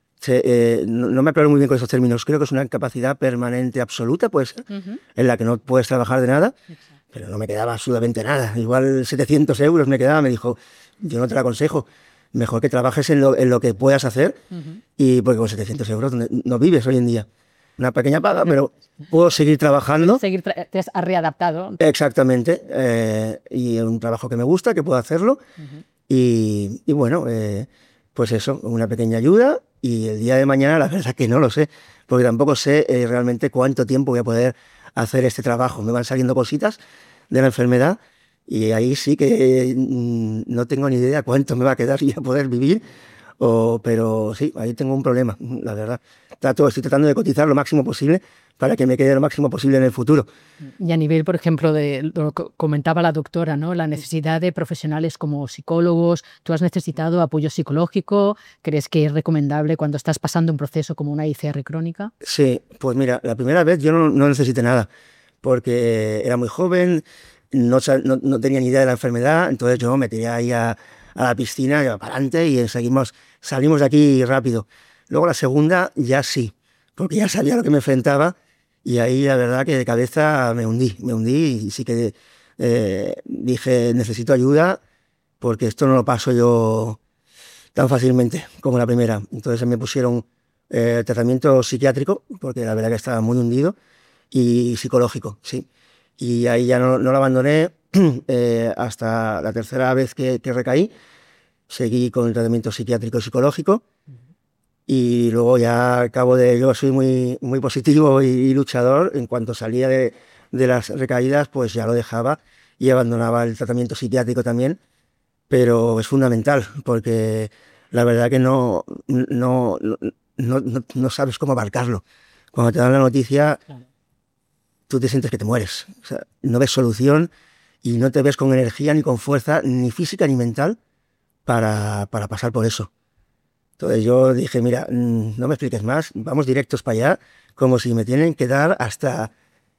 eh, no, no me aclaro muy bien con esos términos, creo que es una incapacidad permanente absoluta, pues, uh-huh. en la que no puedes trabajar de nada, exacto. Pero no me quedaba absolutamente nada. Igual setecientos euros me quedaba, me dijo, yo no te lo aconsejo. Mejor que trabajes en lo, en lo que puedas hacer, uh-huh. y porque con setecientos euros no vives hoy en día. Una pequeña paga, pero puedo seguir trabajando. Seguir tra- te has readaptado. Exactamente. Eh, y es un trabajo que me gusta, que puedo hacerlo. Uh-huh. Y, y bueno, eh, pues eso, una pequeña ayuda. Y el día de mañana, la verdad que no lo sé, porque tampoco sé eh, realmente cuánto tiempo voy a poder hacer este trabajo. Me van saliendo cositas de la enfermedad y ahí sí que mm, no tengo ni idea cuánto me va a quedar y a poder vivir. O, pero sí, ahí tengo un problema, la verdad. Trato, estoy tratando de cotizar lo máximo posible para que me quede lo máximo posible en el futuro. Y a nivel, por ejemplo, de lo que comentaba la doctora, ¿no? La necesidad de profesionales como psicólogos. ¿Tú has necesitado apoyo psicológico? ¿Crees que es recomendable cuando estás pasando un proceso como una I C R crónica? Sí, pues mira, la primera vez yo no, no necesité nada, porque era muy joven, no, no, no tenía ni idea de la enfermedad, entonces yo me tiré ahí a... a la piscina, para adelante y seguimos, salimos de aquí rápido. Luego la segunda ya sí, porque ya sabía lo que me enfrentaba y ahí la verdad que de cabeza me hundí, me hundí y sí que eh, dije necesito ayuda porque esto no lo paso yo tan fácilmente como la primera. Entonces me pusieron eh, tratamiento psiquiátrico porque la verdad que estaba muy hundido y psicológico, sí. Y ahí ya no, no lo abandoné. Eh, hasta la tercera vez que, que recaí, seguí con el tratamiento psiquiátrico y psicológico uh-huh. y luego ya al cabo de, yo soy muy, muy positivo y, y luchador, en cuanto salía de, de las recaídas pues ya lo dejaba y abandonaba el tratamiento psiquiátrico también, pero es fundamental porque la verdad que no, no, no, no, no sabes cómo abarcarlo. Cuando te dan la noticia claro. Tú te sientes que te mueres, o sea, no ves solución y no te ves con energía, ni con fuerza, ni física, ni mental, para, para pasar por eso. Entonces yo dije, mira, no me expliques más, vamos directos para allá, como si me tienen que dar hasta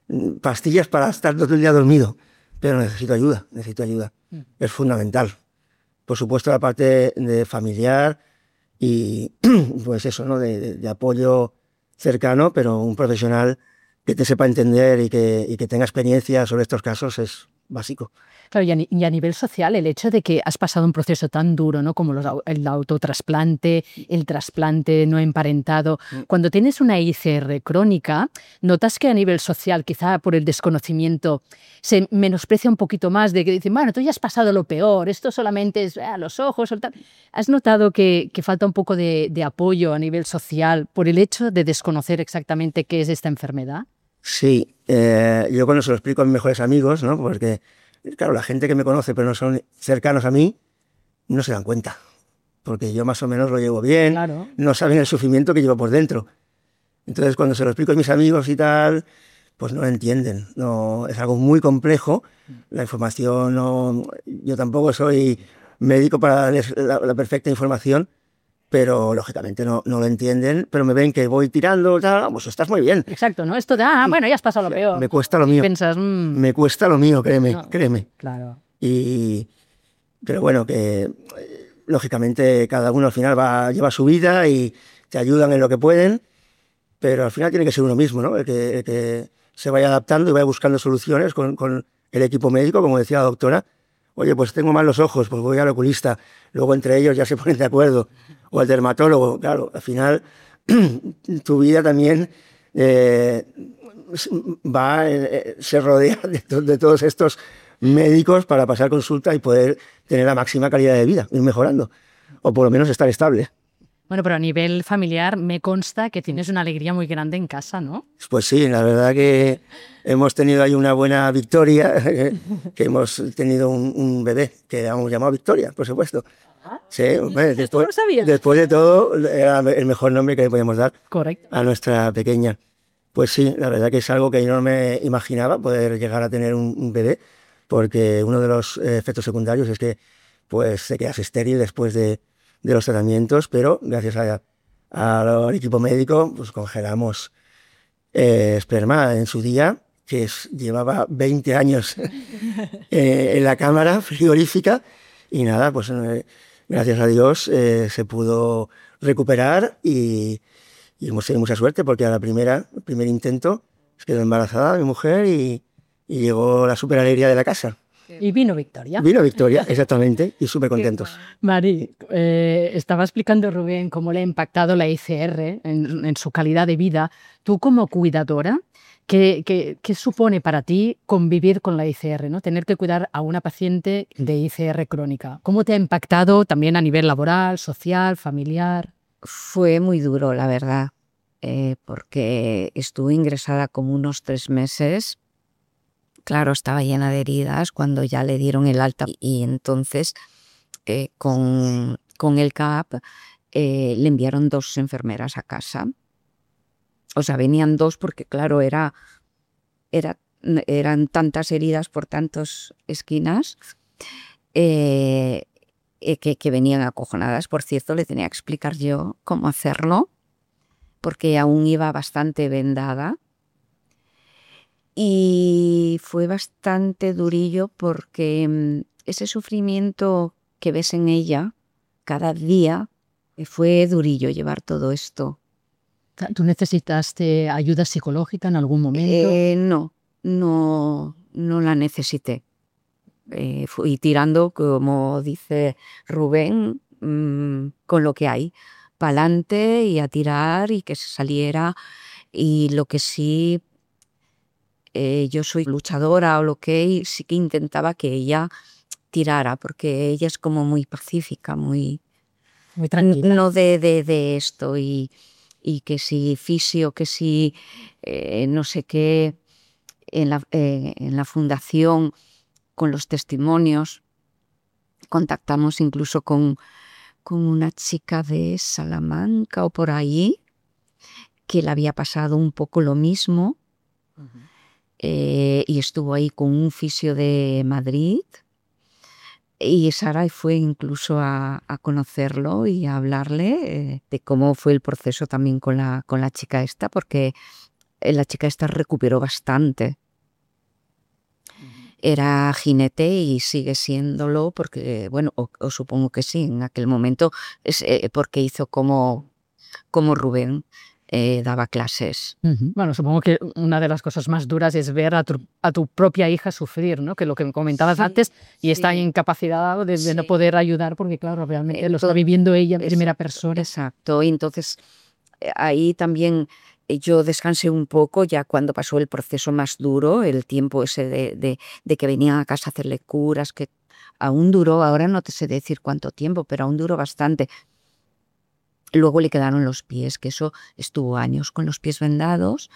pastillas para estar todo el día dormido, pero necesito ayuda, necesito ayuda. Mm. Es fundamental. Por supuesto, la parte de familiar y pues eso, ¿no? De, de, de apoyo cercano, pero un profesional que te sepa entender y que, y que tenga experiencia sobre estos casos es básico. Claro, y a, y a nivel social, el hecho de que has pasado un proceso tan duro, ¿no? Como los, el autotrasplante, el trasplante no emparentado, mm. cuando tienes una I C R crónica, ¿notas que a nivel social, quizá por el desconocimiento, se menosprecia un poquito más de que dicen, bueno, tú ya has pasado lo peor, esto solamente es a los ojos o tal? ¿Has notado que, que falta un poco de, de apoyo a nivel social por el hecho de desconocer exactamente qué es esta enfermedad? Sí, eh, yo cuando se lo explico a mis mejores amigos, ¿no? Porque, claro, la gente que me conoce pero no son cercanos a mí, no se dan cuenta. Porque yo más o menos lo llevo bien, claro. No saben el sufrimiento que llevo por dentro. Entonces, cuando se lo explico a mis amigos y tal, pues no lo entienden. No, es algo muy complejo. La información, no, yo tampoco soy médico para darles la, la perfecta información, pero lógicamente no, no lo entienden, pero me ven que voy tirando, tal, pues estás muy bien. Exacto, ¿no? Esto de, ah, bueno, ya has pasado lo peor. Me cuesta lo mío. Piensas, mmm... Me cuesta lo mío, créeme, no, créeme. Claro. Y, pero bueno, que lógicamente cada uno al final va, lleva su vida y te ayudan en lo que pueden, pero al final tiene que ser uno mismo, ¿no? El que, el que se vaya adaptando y vaya buscando soluciones con, con el equipo médico, como decía la doctora. Oye, pues tengo mal los ojos, pues voy al oculista. Luego entre ellos ya se ponen de acuerdo. O al dermatólogo. Claro, al final tu vida también eh, va, eh, se rodea de, to de todos estos médicos para pasar consulta y poder tener la máxima calidad de vida, ir mejorando. O por lo menos estar estable. Bueno, pero a nivel familiar me consta que tienes una alegría muy grande en casa, ¿no? Pues sí, la verdad que hemos tenido ahí una buena victoria, que hemos tenido un, un bebé que hemos llamado Victoria, por supuesto. Sí, bueno, después, después de todo, era el mejor nombre que le podíamos dar. Correcto. A nuestra pequeña. Pues sí, la verdad que es algo que yo no me imaginaba, poder llegar a tener un, un bebé, porque uno de los efectos secundarios es que pues, te quedas estéril después de de los tratamientos, pero gracias a, a, al equipo médico pues congelamos eh, esperma en su día, que es, llevaba veinte años eh, en la cámara frigorífica y nada, pues eh, gracias a Dios eh, se pudo recuperar y, y hemos tenido mucha suerte porque a la primera, el primer intento quedó embarazada mi mujer y, y llegó la super alegría de la casa. Y vino Victoria. Vino Victoria, exactamente, y súper contentos. Mari, eh, estaba explicando Rubén cómo le ha impactado la I C R en, en su calidad de vida. Tú como cuidadora, ¿qué, qué, qué supone para ti convivir con la I C R, ¿no? Tener que cuidar a una paciente de I C R crónica? ¿Cómo te ha impactado también a nivel laboral, social, familiar? Fue muy duro, la verdad, eh, porque estuve ingresada como unos tres meses. Claro, estaba llena de heridas cuando ya le dieron el alta y entonces eh, con, con el C A P eh, le enviaron dos enfermeras a casa. O sea, venían dos porque claro, era, era, eran tantas heridas por tantas esquinas eh, eh, que, que venían acojonadas. Por cierto, le tenía que explicar yo cómo hacerlo porque aún iba bastante vendada. Y fue bastante durillo porque ese sufrimiento que ves en ella cada día, fue durillo llevar todo esto. ¿Tú necesitaste ayuda psicológica en algún momento? Eh, no, no, no la necesité. Eh, fui tirando, como dice Rubén, mmm, con lo que hay, pa'lante y a tirar y que se saliera. Y lo que sí... Eh, yo soy luchadora o lo que, y sí que intentaba que ella tirara, porque ella es como muy pacífica, muy, muy tranquila. No de, de, de esto, y, y que si fisio, que si eh, no sé qué, en la, eh, en la fundación, con los testimonios, contactamos incluso con, con una chica de Salamanca o por ahí, que le había pasado un poco lo mismo. Uh-huh. Eh, y estuvo ahí con un fisio de Madrid y Sara fue incluso a, a conocerlo y a hablarle eh, de cómo fue el proceso también con la, con la chica esta, porque la chica esta recuperó bastante. Era jinete y sigue siéndolo porque, bueno, o, o supongo que sí, en aquel momento, es, eh, porque hizo como, como Rubén. Eh, daba clases. Uh-huh. Bueno, supongo que una de las cosas más duras es ver a tu, a tu propia hija sufrir, ¿no? Que lo que comentabas sí, antes, y sí. está incapacitada de, de sí. no poder ayudar porque, claro, realmente eh, lo está viviendo ella en exacto, primera persona. Exacto, y entonces eh, ahí también yo descansé un poco ya cuando pasó el proceso más duro, el tiempo ese de, de, de que venían a casa a hacerle curas, que aún duró, ahora no te sé decir cuánto tiempo, pero aún duró bastante. Luego le quedaron los pies, que eso estuvo años con los pies vendados.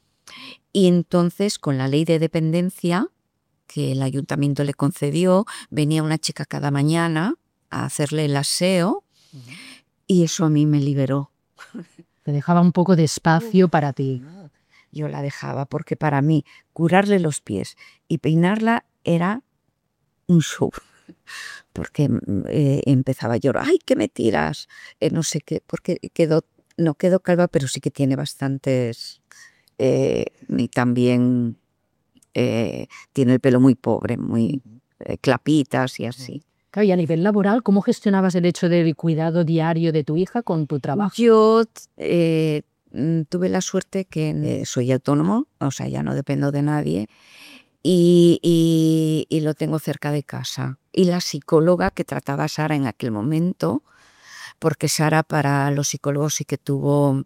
Y entonces, con la ley de dependencia que el ayuntamiento le concedió, venía una chica cada mañana a hacerle el aseo uh-huh. y eso a mí me liberó. Te dejaba un poco de espacio para ti. Yo la dejaba porque para mí curarle los pies y peinarla era un show. Porque eh, empezaba a llorar, ¡ay, qué me tiras! Eh, no sé qué, porque quedó, no quedó calva, pero sí que tiene bastantes, eh, y también eh, tiene el pelo muy pobre, muy eh, clapitas y así. Claro, y a nivel laboral, ¿cómo gestionabas el hecho del cuidado diario de tu hija con tu trabajo? Yo eh, tuve la suerte que eh, soy autónomo, o sea, ya no dependo de nadie. Y, y, y lo tengo cerca de casa. Y la psicóloga que trataba a Sara en aquel momento, porque Sara para los psicólogos sí que tuvo,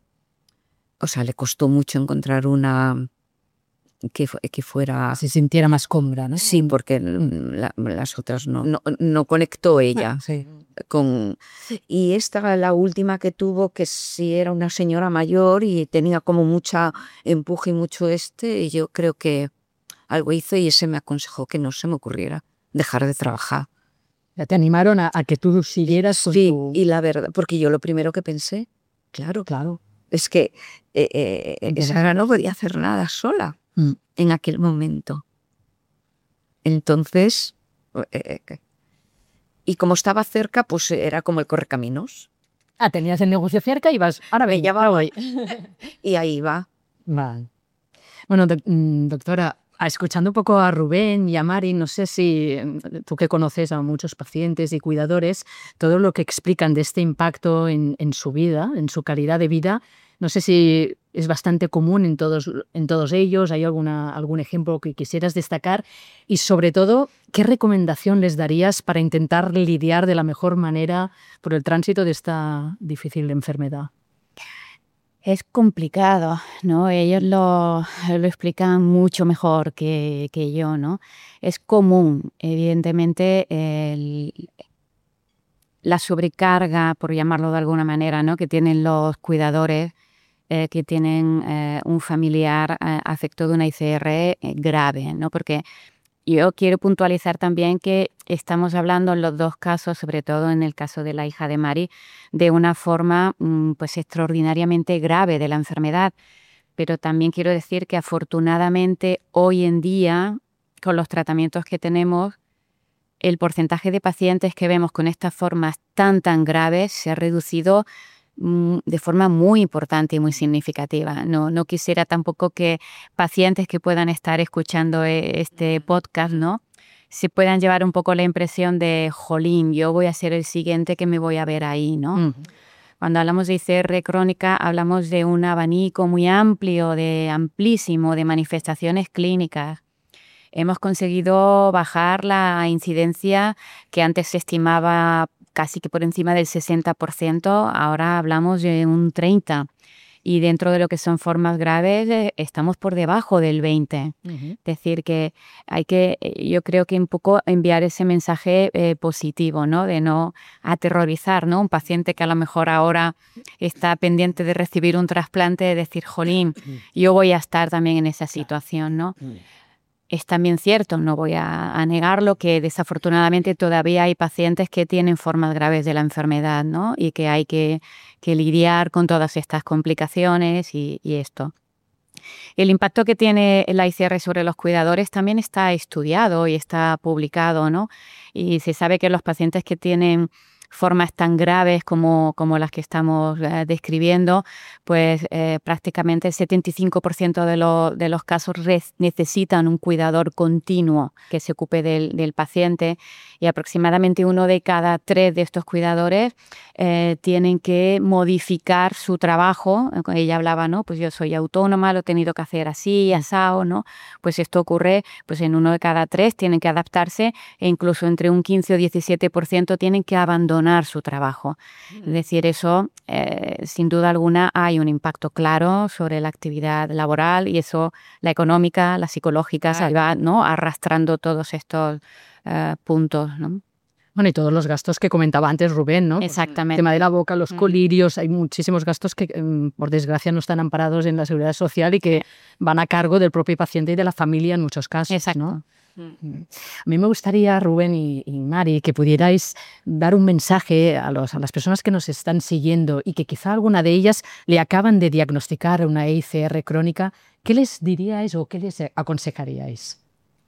o sea, le costó mucho encontrar una que, que fuera... Se sintiera más cómoda, ¿no? Sí, porque la, las otras no, no, no conectó ella ah, sí. con... Y esta, la última que tuvo, que sí era una señora mayor y tenía como mucha empuje y mucho este, y yo creo que algo hizo y ese me aconsejó que no se me ocurriera dejar de trabajar. Ya te animaron a, a que tú siguieras con sí, tu... y la verdad, porque yo lo primero que pensé, claro, claro, es que eh, eh, Sara no podía hacer nada sola mm. en aquel momento. Entonces, eh, y como estaba cerca, pues era como el correcaminos. Ah, tenías el negocio cerca y vas, ahora ve, ya va hoy. Y ahí va. Vale. Bueno, do, doctora, escuchando un poco a Rubén y a Mari, no sé si tú que conoces a muchos pacientes y cuidadores, todo lo que explican de este impacto en, en su vida, en su calidad de vida, no sé si es bastante común en todos, en todos ellos, ¿hay alguna, algún ejemplo que quisieras destacar? Y sobre todo, ¿qué recomendación les darías para intentar lidiar de la mejor manera por el tránsito de esta difícil enfermedad? Es complicado, ¿no? Ellos lo, lo explican mucho mejor que, que yo, ¿no? Es común, evidentemente, el, la sobrecarga, por llamarlo de alguna manera, ¿no? Que tienen los cuidadores, eh, que tienen eh, un familiar eh, afectado de una I C R eh, grave, ¿no? Porque yo quiero puntualizar también que estamos hablando en los dos casos, sobre todo en el caso de la hija de Mari, de una forma pues extraordinariamente grave de la enfermedad. Pero también quiero decir que afortunadamente hoy en día, con los tratamientos que tenemos, el porcentaje de pacientes que vemos con estas formas tan tan graves se ha reducido de forma muy importante y muy significativa. No, no quisiera tampoco que pacientes que puedan estar escuchando este podcast, ¿no?, se puedan llevar un poco la impresión de, jolín, yo voy a ser el siguiente que me voy a ver ahí, ¿no? Uh-huh. Cuando hablamos de I C R crónica, hablamos de un abanico muy amplio, de amplísimo, de manifestaciones clínicas. Hemos conseguido bajar la incidencia que antes se estimaba casi que por encima del sesenta por ciento, ahora hablamos de un treinta por ciento. Y dentro de lo que son formas graves, eh, estamos por debajo del veinte por ciento. Uh-huh. Es decir, que hay que, yo creo que un poco enviar ese mensaje eh, positivo, ¿no? De no aterrorizar, ¿no? Un paciente que a lo mejor ahora está pendiente de recibir un trasplante, de decir, jolín, yo voy a estar también en esa situación, ¿no? Uh-huh. Es también cierto, no voy a, a negarlo, que desafortunadamente todavía hay pacientes que tienen formas graves de la enfermedad, ¿no? Y que hay que, que lidiar con todas estas complicaciones y, y esto. El impacto que tiene la I C R sobre los cuidadores también está estudiado y está publicado, ¿no? Y se sabe que los pacientes que tienen formas tan graves como, como las que estamos eh, describiendo, pues eh, prácticamente el setenta y cinco por ciento de, lo, de los casos necesitan un cuidador continuo que se ocupe del, del paciente, y aproximadamente uno de cada tres de estos cuidadores eh, tienen que modificar su trabajo. Ella hablaba, ¿no? Pues yo soy autónoma, lo he tenido que hacer así, asao, ¿no? Pues esto ocurre pues en uno de cada tres, tienen que adaptarse, e incluso entre un quince o diecisiete por ciento tienen que abandonar su trabajo. Es decir, eso eh, sin duda alguna hay un impacto claro sobre la actividad laboral, y eso, la económica, la psicológica, se va, ¿no?, arrastrando todos estos uh, puntos, ¿no? Bueno, y todos los gastos que comentaba antes Rubén, ¿no? Exactamente. El tema de la boca, los colirios, hay muchísimos gastos que, por desgracia, no están amparados en la Seguridad Social y que van a cargo del propio paciente y de la familia en muchos casos. Exacto. ¿no? A mí me gustaría, Rubén y, y Mari, que pudierais dar un mensaje a, los, a las personas que nos están siguiendo y que quizá alguna de ellas le acaban de diagnosticar una E I C R crónica. ¿Qué les diríais o qué les aconsejaríais?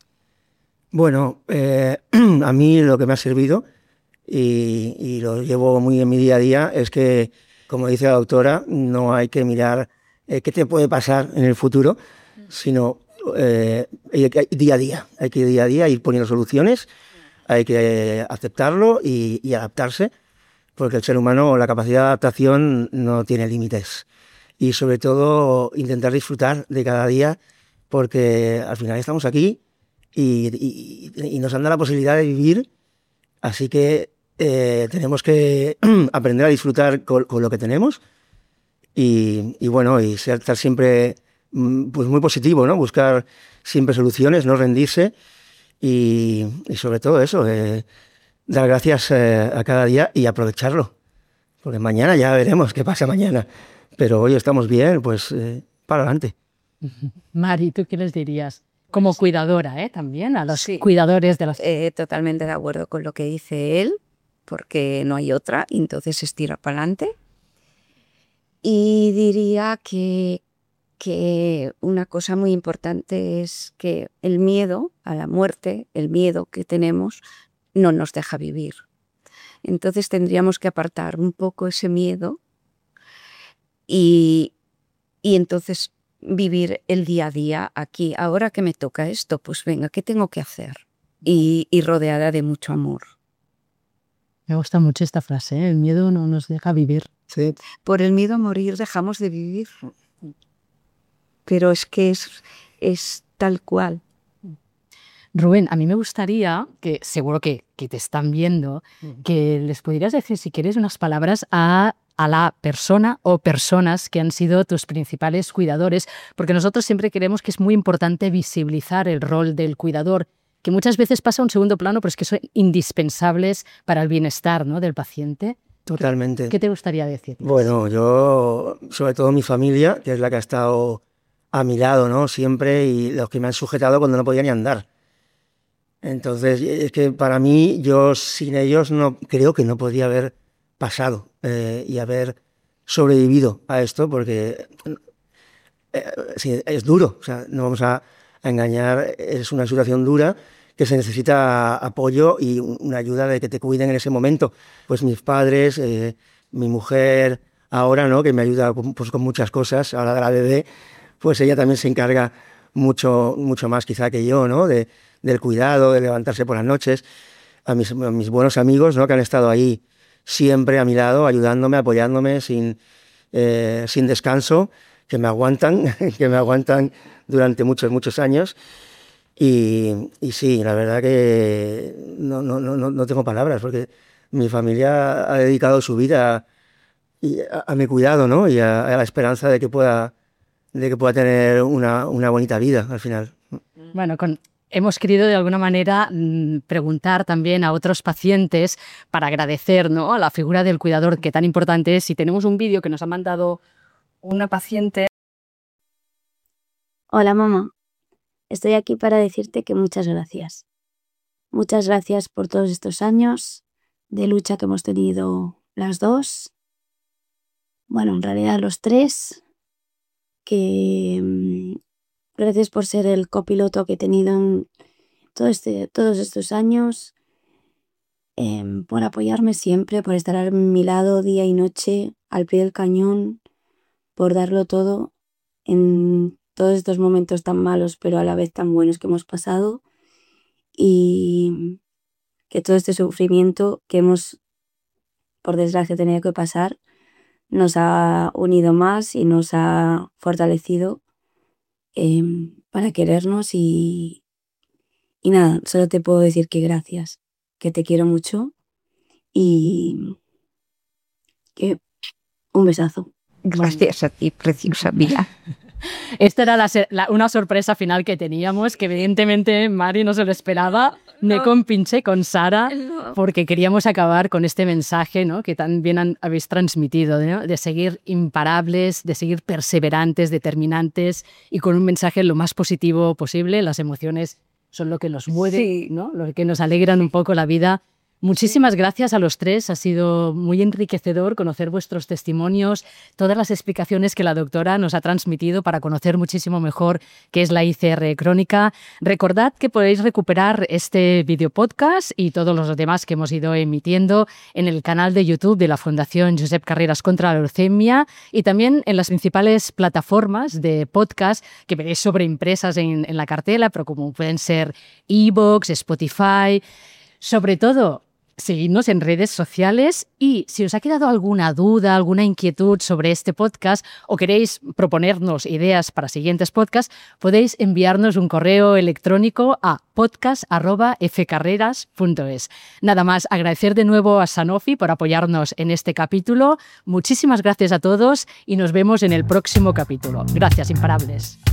Bueno, eh, a mí lo que me ha servido, y, y lo llevo muy en mi día a día, es que, como dice la doctora, no hay que mirar eh, qué te puede pasar en el futuro, sino eh, día a día. Hay que día a día ir poniendo soluciones, hay que eh, aceptarlo y, y adaptarse, porque el ser humano, la capacidad de adaptación no tiene límites. Y sobre todo intentar disfrutar de cada día, porque al final estamos aquí y, y, y nos han dado la posibilidad de vivir, así que eh, tenemos que aprender a disfrutar con, con lo que tenemos y, y bueno, y ser, estar siempre pues muy positivo, ¿no? Buscar siempre soluciones, no rendirse y, y sobre todo eso, eh, dar gracias eh, a cada día y aprovecharlo, porque mañana ya veremos qué pasa mañana, pero hoy estamos bien, pues eh, para adelante. Mari, ¿tú qué les dirías? Como cuidadora, ¿eh? También a los sí, cuidadores de las... Eh, totalmente de acuerdo con lo que dice él, porque no hay otra, y entonces estira para adelante. Y diría que, que una cosa muy importante es que el miedo a la muerte, el miedo que tenemos, no nos deja vivir. Entonces tendríamos que apartar un poco ese miedo y, y entonces vivir el día a día aquí. Ahora que me toca esto, pues venga, ¿qué tengo que hacer? Y, y rodeada de mucho amor. Me gusta mucho esta frase, ¿eh? El miedo no nos deja vivir. Sí. Por el miedo a morir dejamos de vivir. Pero es que es, es tal cual. Rubén, a mí me gustaría, que seguro que, que te están viendo, que les pudieras decir, si quieres, unas palabras a, a la persona o personas que han sido tus principales cuidadores, porque nosotros siempre creemos que es muy importante visibilizar el rol del cuidador, que muchas veces pasa a un segundo plano, pero es que son indispensables para el bienestar, ¿no?, del paciente. Totalmente. ¿Qué te gustaría decir? Bueno, yo, sobre todo mi familia, que es la que ha estado a mi lado, ¿no?, siempre, y los que me han sujetado cuando no podía ni andar. Entonces, es que para mí, yo sin ellos no creo que no podría haber pasado eh, y haber sobrevivido a esto, porque eh, sí, es duro, o sea, no vamos a, a engañar, es una situación dura que se necesita apoyo y una ayuda de que te cuiden en ese momento. Pues mis padres, eh, mi mujer ahora, ¿no?, que me ayuda pues, con muchas cosas, ahora de la bebé, pues ella también se encarga mucho, mucho más quizá que yo, ¿no?, de, del cuidado, de levantarse por las noches. A mis, a mis buenos amigos, ¿no?, que han estado ahí siempre a mi lado, ayudándome, apoyándome sin, eh, sin descanso, que me aguantan, que me aguantan durante muchos, muchos años. Y, y sí, la verdad que no, no, no, no tengo palabras, porque mi familia ha dedicado su vida a, a, a mi cuidado, ¿no?, y a, a la esperanza de que pueda, de que pueda tener una, una bonita vida al final. Bueno, con... hemos querido de alguna manera mmm, preguntar también a otros pacientes para agradecer, ¿no?, a la figura del cuidador, que tan importante es. Y tenemos un vídeo que nos ha mandado una paciente. Hola, mamá. Estoy aquí para decirte que muchas gracias. Muchas gracias por todos estos años de lucha que hemos tenido las dos. Bueno, en realidad los tres. Que mmm, gracias por ser el copiloto que he tenido en todo este, todos estos años. eh, por apoyarme siempre, por estar a mi lado día y noche, al pie del cañón, por darlo todo en todos estos momentos tan malos, pero a la vez tan buenos que hemos pasado, y que todo este sufrimiento que hemos, por desgracia, tenido que pasar, nos ha unido más y nos ha fortalecido eh, para querernos y, y nada, solo te puedo decir que gracias, que te quiero mucho y que un besazo. Gracias a ti, preciosa mía. Esta era la, la, una sorpresa final que teníamos, que evidentemente Mari no se lo esperaba, no. Ni con Pinche, con Sara, no. Porque queríamos acabar con este mensaje, ¿no?, que tan bien han, habéis transmitido, ¿no?, de seguir imparables, de seguir perseverantes, determinantes y con un mensaje lo más positivo posible. Las emociones son lo que nos mueve, sí, ¿no?, lo que nos alegran un poco la vida. Muchísimas gracias a los tres, ha sido muy enriquecedor conocer vuestros testimonios, todas las explicaciones que la doctora nos ha transmitido para conocer muchísimo mejor qué es la I C R crónica. Recordad que podéis recuperar este video podcast y todos los demás que hemos ido emitiendo en el canal de YouTube de la Fundación Josep Carreras contra la Leucemia y también en las principales plataformas de podcast que veréis sobreimpresas en, en la cartela, pero como pueden ser iVoox, Spotify. Sobre todo, seguidnos en redes sociales y si os ha quedado alguna duda, alguna inquietud sobre este podcast o queréis proponernos ideas para siguientes podcasts, podéis enviarnos un correo electrónico a podcast arroba f carreras punto es. Nada más, agradecer de nuevo a Sanofi por apoyarnos en este capítulo. Muchísimas gracias a todos y nos vemos en el próximo capítulo. Gracias, imparables.